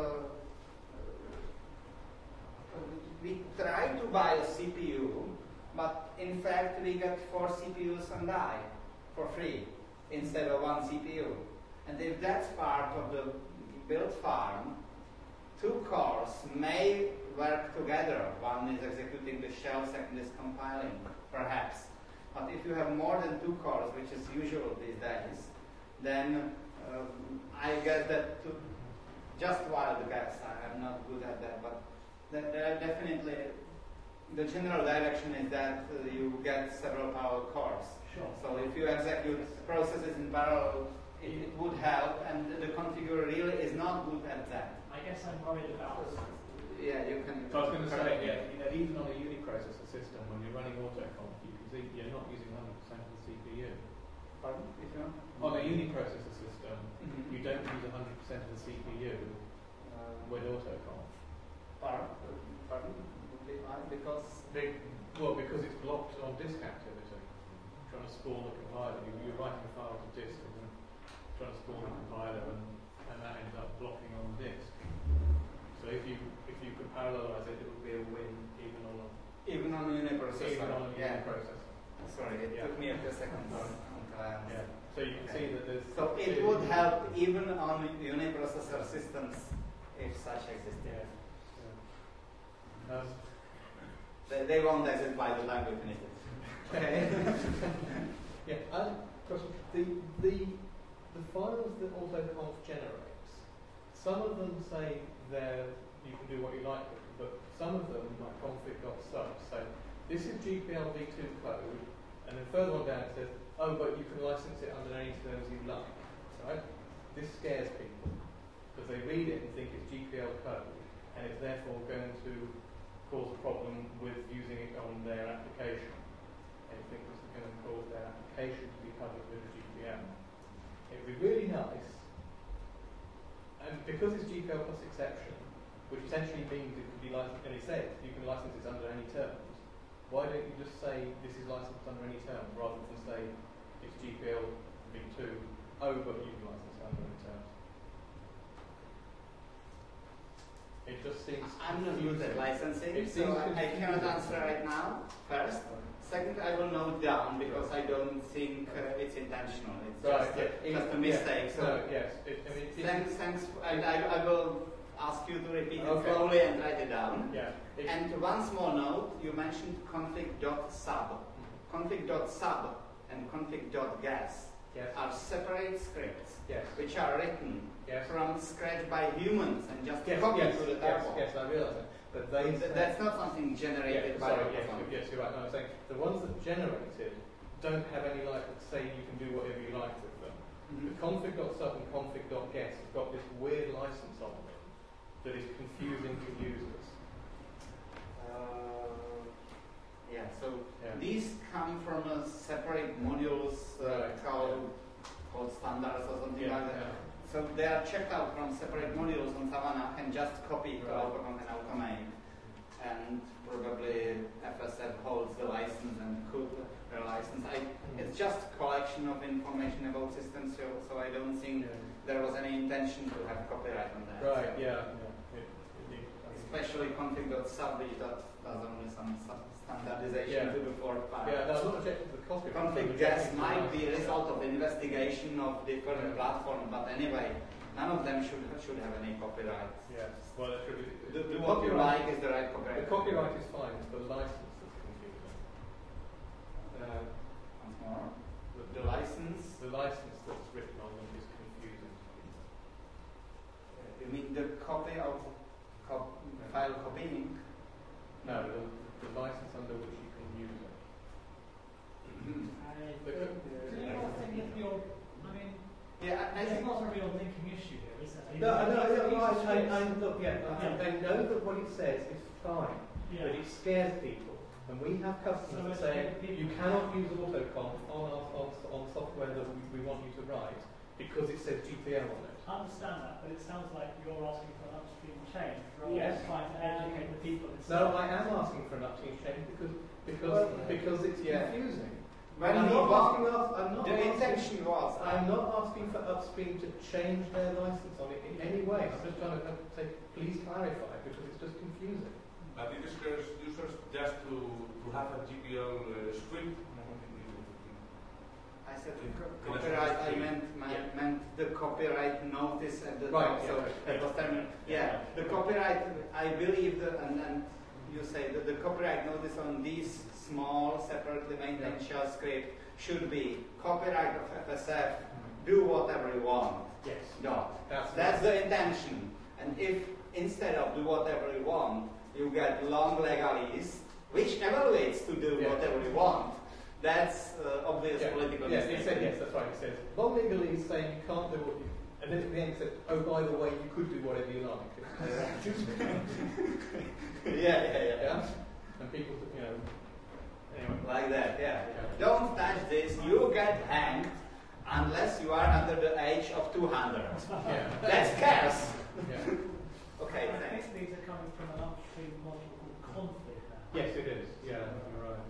we try to buy a CPU, but in fact we get 4 CPUs and I for free instead of 1 CPU. And if that's part of the build farm, 2 cores may work together. One is executing the shell, second is compiling, perhaps. But if you have more than 2 cores, which is usual these days, then I guess that to just wild guess, I'm not good at that, but there are definitely, the general direction is that you get several parallel cores. Sure. So if you execute processes in parallel, it would help, and the configurer really is not good at that. I guess I'm worried about. Yeah, you can. So I was going to say, even on a uniprocessor system, when you're running autoconf, you can see you're not using 100% of the CPU. Pardon? If you're On a uniprocessor system, you don't use 100% of the CPU with autoconf. Pardon? Would be why? Because Because it's blocked on disk activity. Trying to spawn the compiler, you're writing a file to disk and then trying to spawn the compiler, and that ends up blocking on the disk. So if you could parallelize it, it would be a win even on a uniprocessor. uniprocessor. Sorry, it took me a few seconds. Yeah. So you can see that there's. So it would help even on uniprocessor systems if such existed. Yeah. They won't exist by the time we finish it. Okay. Yeah. Because the files that autoconf generates, some of them say you can do what you like with them, but some of them, like config.sub, say this is GPL v2 code, and then further on down it says, oh, but you can license it under any terms you like. Right? This scares people because they read it and think it's GPL code, and it's therefore going to cause a problem with using it on their application. And you think this is going to cause their application to be covered with a GPL. It would be really nice, and because it's GPL plus exception, which essentially means it can be licensed, and it says you can license it under any terms, why don't you just say this is licensed under any terms rather than say it's GPL v2, oh, but you can license it under any terms? It just seems. I'm not good at licensing, It so seems I cannot answer right now. First. Second, I will note down because I don't think it's intentional. It's just a mistake. So yes. Thanks. I will ask you to repeat it Okay. slowly and write it down. Yeah. And one small note, you mentioned config.sub. Config.sub and config.gas are separate scripts which are written from scratch by humans and just copied to the turbo. Yes, I realise that. But that's not something generated by yes, you're right. No, I'm saying the ones that generated don't have any say you can do whatever you like with them. The config.sub and config.guess have got this weird license on them that is confusing to users. These come from a separate modules called standards or something like that. Yeah. So they are checked out from separate modules on Savannah and just copied to Autoconf and Automake. And probably FSF holds the license and could relicense. It's just a collection of information about systems, so I don't think there was any intention to have copyright on that. Right, So yeah. especially config.sub, which does only some standardization to the fork file. Yeah, no, I'm not objecting to the copyright. I'm Config objecting just to might the be a result of investigation of different Yeah. platforms, but anyway, none of them should have any copyright. Yes, well, it should be. Do what you like is the right copyright. The copyright is fine, it's the license that's confusing. Once more. The license. The license that's written on them is confusing. You mean the copy of file copying? No, the license under which you can use it. Do you not think that Yeah, I it's think. not a real linking issue here, is it? No, I know, It's I Yeah. know that what it says is fine, Yeah. but it scares people. And we have customers So saying, it's- you cannot use AutoConf on software that we want you to write because it says GPL on it. I understand that, but it sounds like you're asking for an upstream change rather Yes. than trying to educate the people. No, I am asking for an upstream change because it's Yeah. confusing. When I'm we not want- asking us. I'm not the asking. intention was. I'm not asking for upstream to change their license on it in any way. I'm just trying to say, please clarify because it's just confusing. But it scares users just to have a GPL script. I said copyright. I meant the copyright notice at the Right, top. So yeah. it was terminal. Yeah, the copyright. I believe that, and you say that the copyright notice on these small, separately maintained shell script should be copyright of FSF. Do whatever you want. Yes. Dot. That's That's the intention. And if instead of do whatever you want, you get long legalese, which evaluates to do Yeah. whatever you want, that's obvious Yeah. political Yes, mistake. it said, yes, that's right. It says, long legally is saying you can't do what you... And then at the end it said, oh, by the way, you could do whatever you like. Yeah? And people, anyway. Like that, yeah. Yeah. Don't touch this, you get hanged unless you are under the age of 200. Yeah. That's chaos. Yeah. Okay, I thanks. think these are coming from an upstream module called config now. Yes, it is. Yeah, you're right.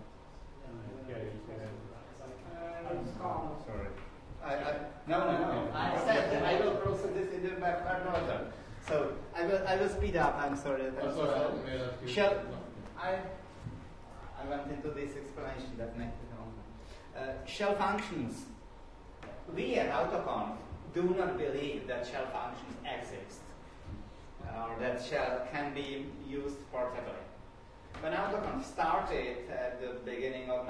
Sorry. No. I said that I will process this in the backward order. So I will speed up. I'm sorry. Oh, sorry, I didn't realize you... Shall I went into this explanation that makes it wrong. Shell functions. We at AutoConf do not believe that shell functions exist or that shell can be used portably. When AutoConf started at the beginning of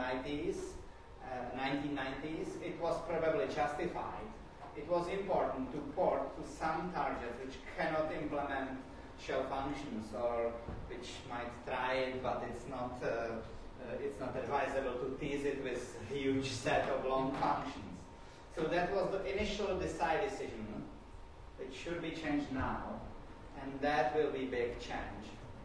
1990s, it was probably justified. It was important to port to some targets which cannot implement shell functions or which might try it, but it's not advisable to tease it with a huge set of long functions. So that was the initial decision, which should be changed now, and that will be big change.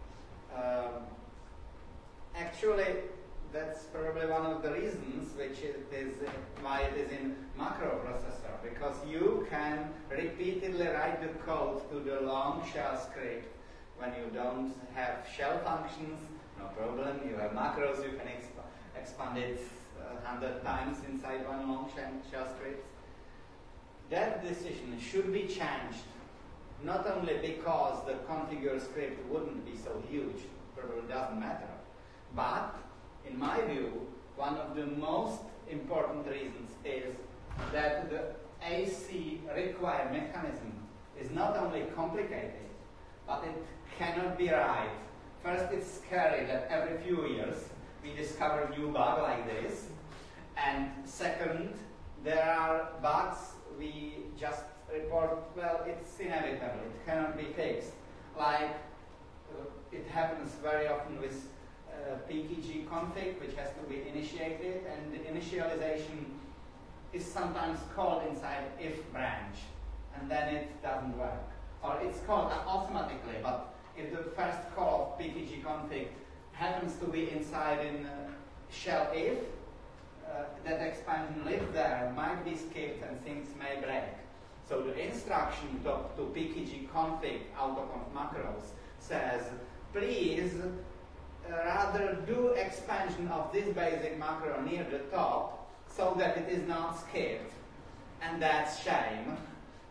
Actually, that's probably one of the reasons why it is in macroprocessor, because you can repeatedly write the code to the long shell script when you don't have shell functions. No problem, you have macros, you can expand it 100 times inside one long shell script. That decision should be changed, not only because the configure script wouldn't be so huge, probably doesn't matter, but in my view, one of the most important reasons is that the AC required mechanism is not only complicated, but it cannot be right. First, it's scary that every few years we discover a new bug like this. And second, there are bugs we just report, well, it's inevitable, it cannot be fixed. Like it happens very often with PKG config, which has to be initiated, and the initialization is sometimes called inside if branch, and then it doesn't work. Or it's called automatically, but if the first call of PKG config happens to be inside in shell if, that expansion live there might be skipped and things may break. So the instruction to PKG config AutoConf macros says, please rather do expansion of this basic macro near the top so that it is not skipped. And that's shame. And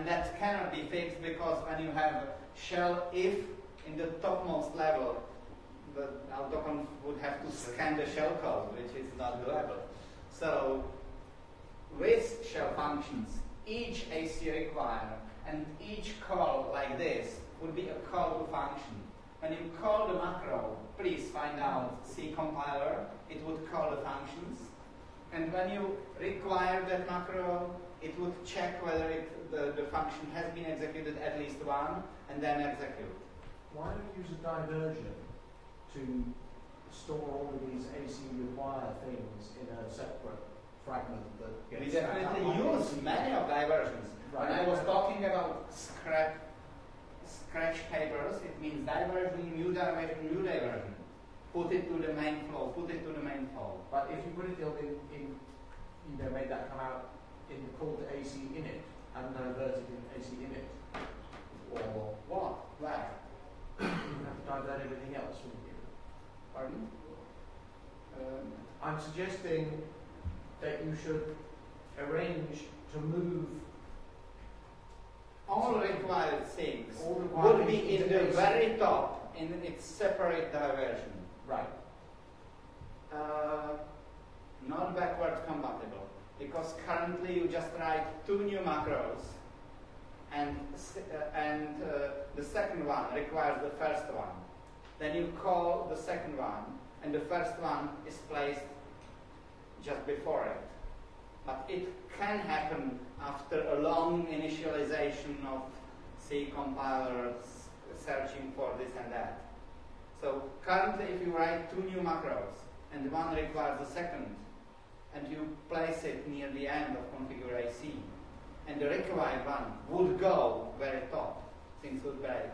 that cannot be fixed because when you have shell if in the topmost level, the autoconf would have to scan the shell code, which is not doable. So with shell functions, each AC require and each call like this would be a call to function. When you call the macro, please find out C compiler, it would call the functions. And when you require that macro, it would check whether the function has been executed at least one, and then execute. Why don't you use a diversion to store all of these AC require things in a separate fragment that gets We stacked up definitely like use AC? many of diversions. Right. When I was talking about scratch papers, it means diversion, new diversion, new diversion. Put it to the main flow, put it to the main flow. But if you put it in you know, made that come out in the call to AC init and diverted in AC init, or What? Where? you have to divert everything else, wouldn't you? Pardon? I'm suggesting that you should arrange to move All required things all required would be in into the AC. very top, in its separate diversion. Right. Not backward compatible, because currently you just write two new macros, and the second one requires the first one. Then you call the second one, and the first one is placed just before it. But it can happen after a long initialization of C compilers searching for this and that. So currently if you write two new macros, and one requires the second, and you place it near the end of configure AC, and the required one would go very top, things would break.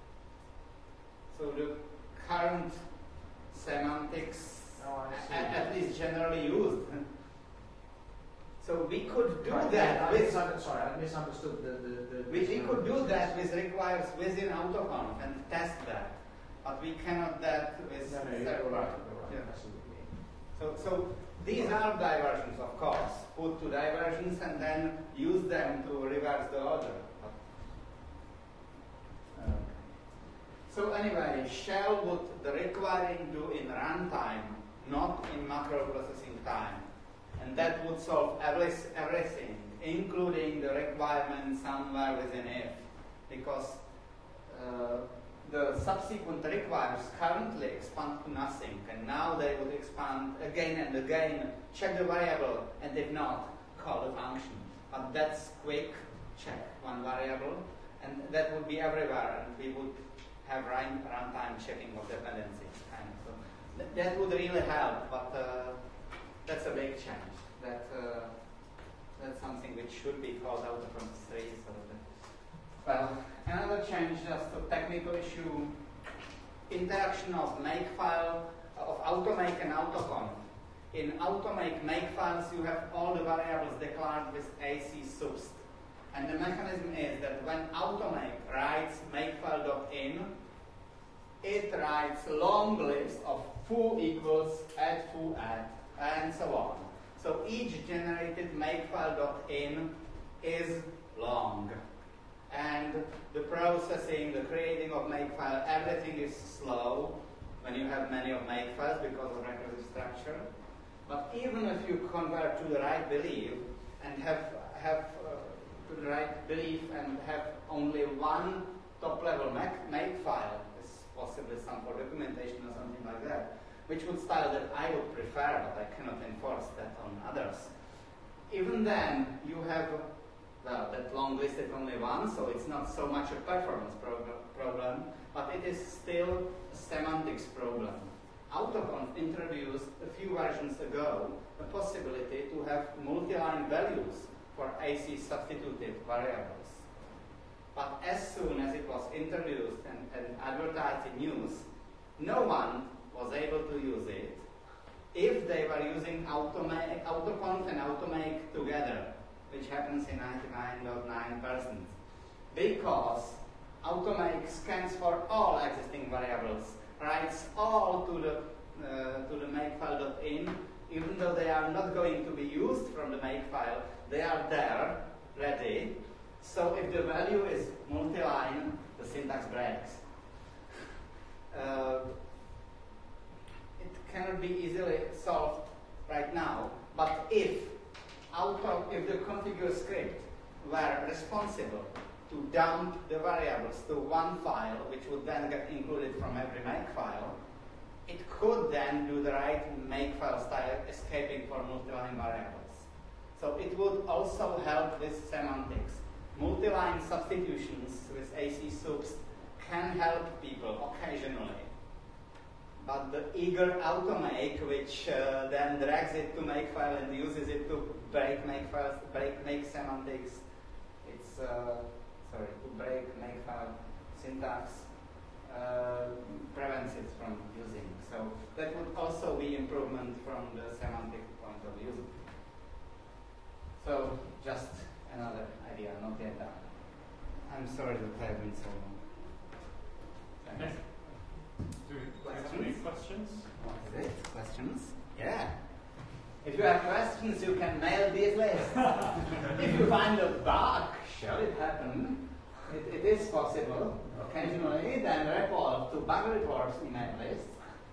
So the current semantics, Oh, I see. at least generally used. So we could do Right, that yeah, with, sorry, I misunderstood the we could do that with requires within autoconf and test that, but we cannot that with No, third you're right, party. you're right. Yeah. I see what you mean. So these are diversions, of course. Put to diversions and then use them to reverse the order. So anyway, shell would the requiring do in runtime, not in macro processing time. And that would solve everything, including the requirement somewhere within if. Because the subsequent requires currently expand to nothing, and now they would expand again and again, check the variable, and if not, call the function. But that's quick, check one variable, and that would be everywhere, and we would have runtime checking of dependencies. And so that would really help, but that's a big change. That's something which should be called out from 3. So well, another change, just a technical issue, interaction of makefile, of automake and autoconf. In automake makefiles, you have all the variables declared with AC subst. And the mechanism is that when automake writes makefile.in, it writes long list of foo equals add foo add, and so on. So each generated makefile.in is long. And the processing, the creating of makefile, everything is slow when you have many of makefiles because of recursive structure. But even if you convert to the right belief and have to the right belief and have only one top-level makefile, is possibly some for documentation or something like that, which would style that I would prefer, but I cannot enforce that on others. Even then, you have, well, that long list is only one, so it's not so much a performance problem, but it is still a semantics problem. Autoconf introduced a few versions ago the possibility to have multi-line values for AC substituted variables. But as soon as it was introduced and advertised in news, no one was able to use it if they were using autoconf and automake together, which happens in 99.9%, because automake scans for all existing variables, writes all to the makefile.in, even though they are not going to be used from the makefile, they are there, ready, So if the value is multi-line, the syntax breaks. It cannot be easily solved right now, but if the configure script were responsible to dump the variables to one file, which would then get included from every makefile, it could then do the right makefile style escaping for multi-line variables. So it would also help with semantics. Multi-line substitutions with AC subst can help people occasionally. But the eager automake, which then drags it to makefile and uses it to break makefiles, make semantics, it's to break makefile syntax, prevents it from using. So that would also be improvement from the semantic point of view. So just another idea, not yet done. I'm sorry that I've been so long. Thanks. Questions? What is it? Questions? Yeah. If you have questions, you can mail these lists. If you find a bug, shall it happen? It is possible. Occasionally, then report to bug reports email lists.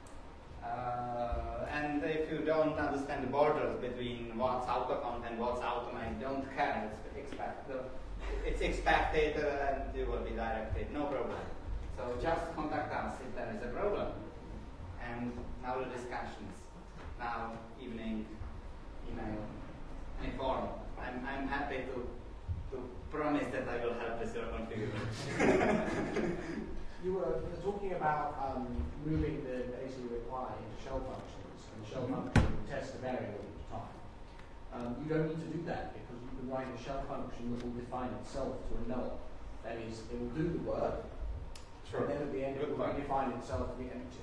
And if you don't understand the borders between what's autocomp and what's automate, don't care. It's expected and you will be directed. No problem. So just contact us if there is a problem. And now the discussions. Now, evening, email, any form. I'm happy to promise that I will help with your configuration. You were talking about moving the AC reply into shell functions, and the shell function will test a variable each time. You don't need to do that because you can write a shell function that will define itself to a null. That is, it will do the work, and then at the end it will redefine itself to be empty.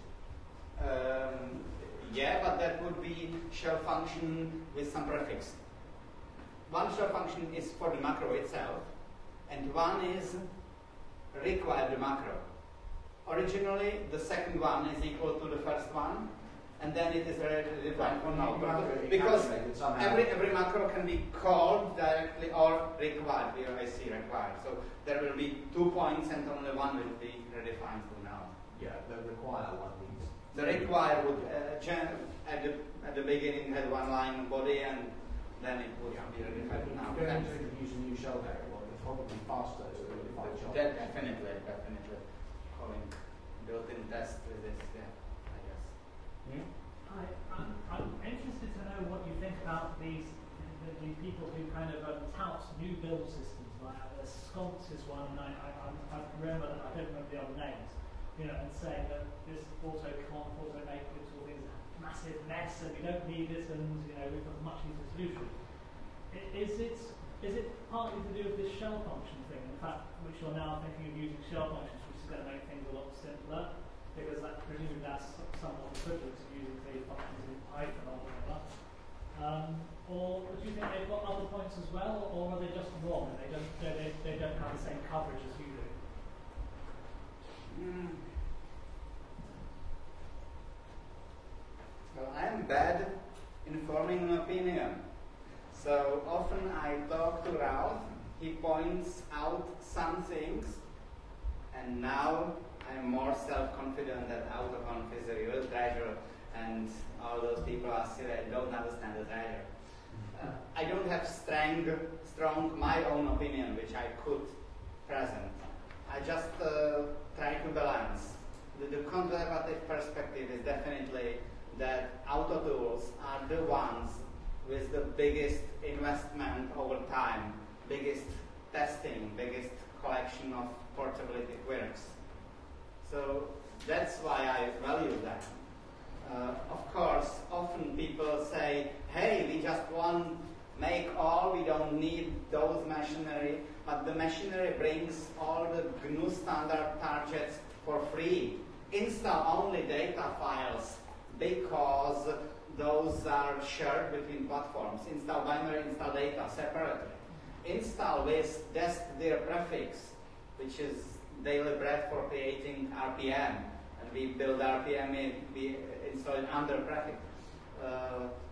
Yeah, but that would be shell function with some prefix. One shell function is for the macro itself, and one is require the macro. Originally, the second one is equal to the first one, and then it is defined for now. Because every macro can be called directly or required. Here I see required. So there will be 2 points, and only one will be redefined for now. Yeah, the require one needs. The require would at the beginning had one line body, and then it would be redefined now. If you're going to introduce a new shell variable, it's probably faster to redefine shell. Definitely. Calling built-in test with this, yeah, I guess. Hi, I'm interested to know what you think about these people who kind of tout new build systems. Like the Sconce is one, and I remember that I don't remember the other names. And saying that this AutoConf, AutoMake, this all things a massive mess, and we don't need it, and we've got a much easier solution. Is it partly to do with this shell function thing, in fact, which you're now thinking of using shell functions, which is going to make things a lot simpler, because presumably that's somewhat equivalent to using these functions in Python or whatever. Or do you think they've got other points as well, or are they just wrong and they don't have the same coverage as you do? Well, I am bad in forming an opinion. So often I talk to Ralph, he points out some things, and now I'm more self-confident that AutoConf is a real treasure, and all those people are silly and don't understand the treasure. I don't have strong my own opinion, which I could present. I just try to balance. The conservative perspective is definitely that auto tools are the ones with the biggest investment over time, biggest testing, biggest collection of portability quirks. So that's why I value them. Of course, often people say, hey, we just want make all, we don't need those machinery, but the machinery brings all the GNU standard targets for free. Install only data files because those are shared between platforms. Install binary, install data separately. Install with dest-dir prefix, which is daily bread for creating RPM. And we build RPM in, we install it under prefix.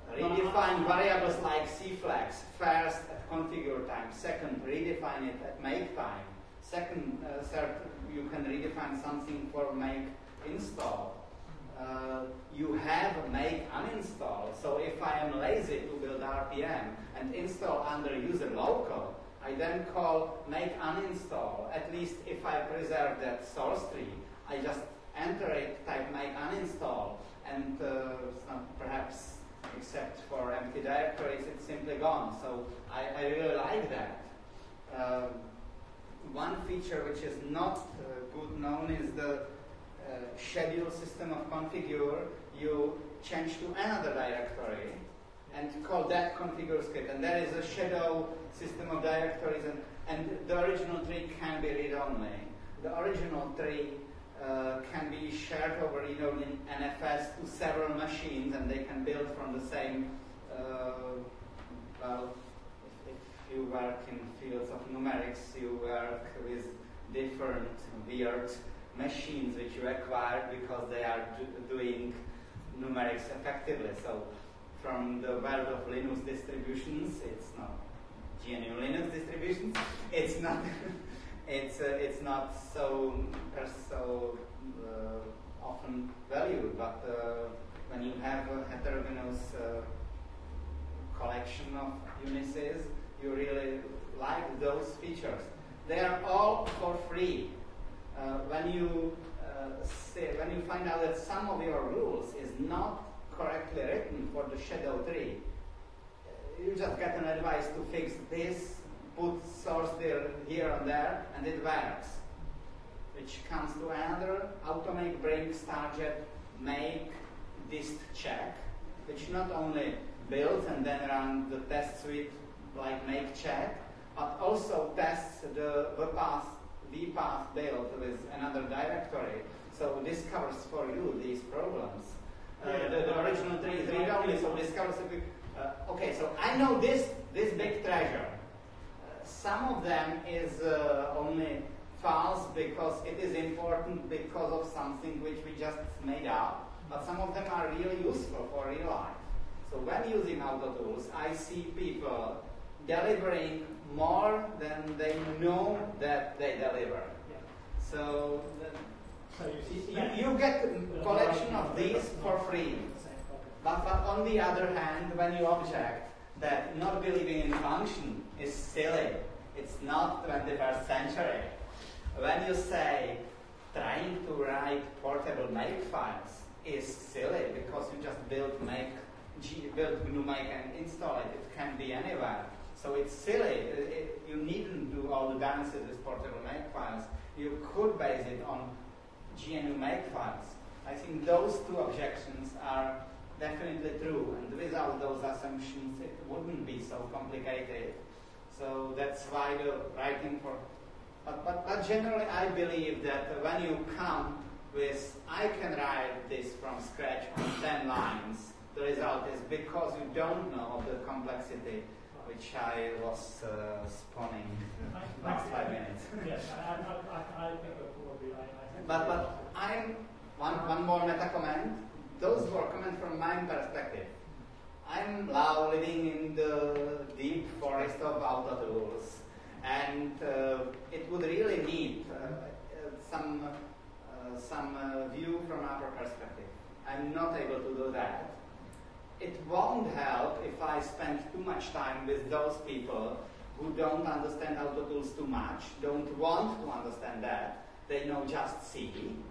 redefine variables like cflags first at configure time, second redefine it at make time, third you can redefine something for make install. You have make uninstall, so if I am lazy to build RPM and install under user local, I then call make uninstall. At least if I preserve that source tree, I just enter it, type make uninstall, and perhaps except for empty directories, it's simply gone. So I really like that. One feature which is not good known is the schedule system of configure. You change to another directory and call that configure script. And there is a shadow system of directories, and the original tree can be read-only. The original tree can be shared over read-only NFS to several machines, and they can build from the same, if you work in fields of numerics, you work with different weird machines which you acquired because they are doing numerics effectively. So from the world of Linux distributions, it's not GNU Linux distributions, it's not it's not so often valued, but when you have a heterogeneous collection of Unices, you really like those features. They are all for free. When you find out that some of your rules is not correctly written for the shadow tree, you just get an advice to fix this, put source there, here and there, and it works. Which comes to another automake bring starjet make dist check, which not only builds and then run the test suite like make check, but also tests the vpath build with another directory. So discovers for you these problems. The original tree is read-only, so discovers okay, so I know this big treasure. Some of them is only false because it is important because of something which we just made up, but some of them are really useful for real life. So when using AutoTools, I see people delivering more than they know that they deliver. Yeah. So So you get a collection of these for free. But on the other hand, when you object that not believing in function is silly, it's not 21st century. When you say trying to write portable make files is silly because you just build GNU make and install it. It can be anywhere. So it's silly. You needn't do all the dances with portable make files. You could base it on GNU make files. I think those two objections are definitely true, and without those assumptions it wouldn't be so complicated. So that's why the writing for... But generally I believe that when you come with, I can write this from scratch on 10 lines, the result is because you don't know of the complexity which I was spawning last 5 minutes. Yes, I think that probably But I'm one more meta comment. Those were comments from my perspective. I'm now living in the deep forest of AutoTools, and it would really need some view from our perspective. I'm not able to do that. It won't help if I spend too much time with those people who don't understand AutoTools too much, don't want to understand that. They know just C,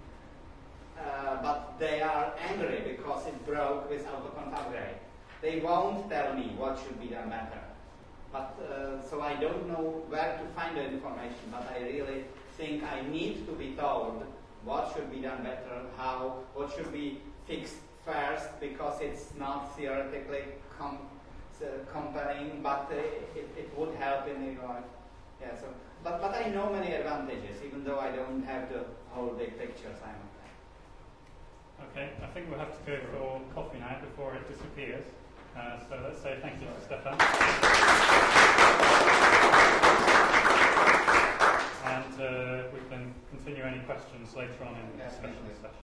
but they are angry because it broke with autoconf upgrade. They won't tell me what should be done better. But so I don't know where to find the information, but I really think I need to be told what should be done better, what should be fixed first, because it's not theoretically compelling, but it would help in the life. Yeah, so, but I know many advantages, even though I don't have the whole big picture, Simon. Okay, I think we'll have to go for coffee now before it disappears. So let's say thank you to Stefan. And we can continue any questions later on in the discussion session.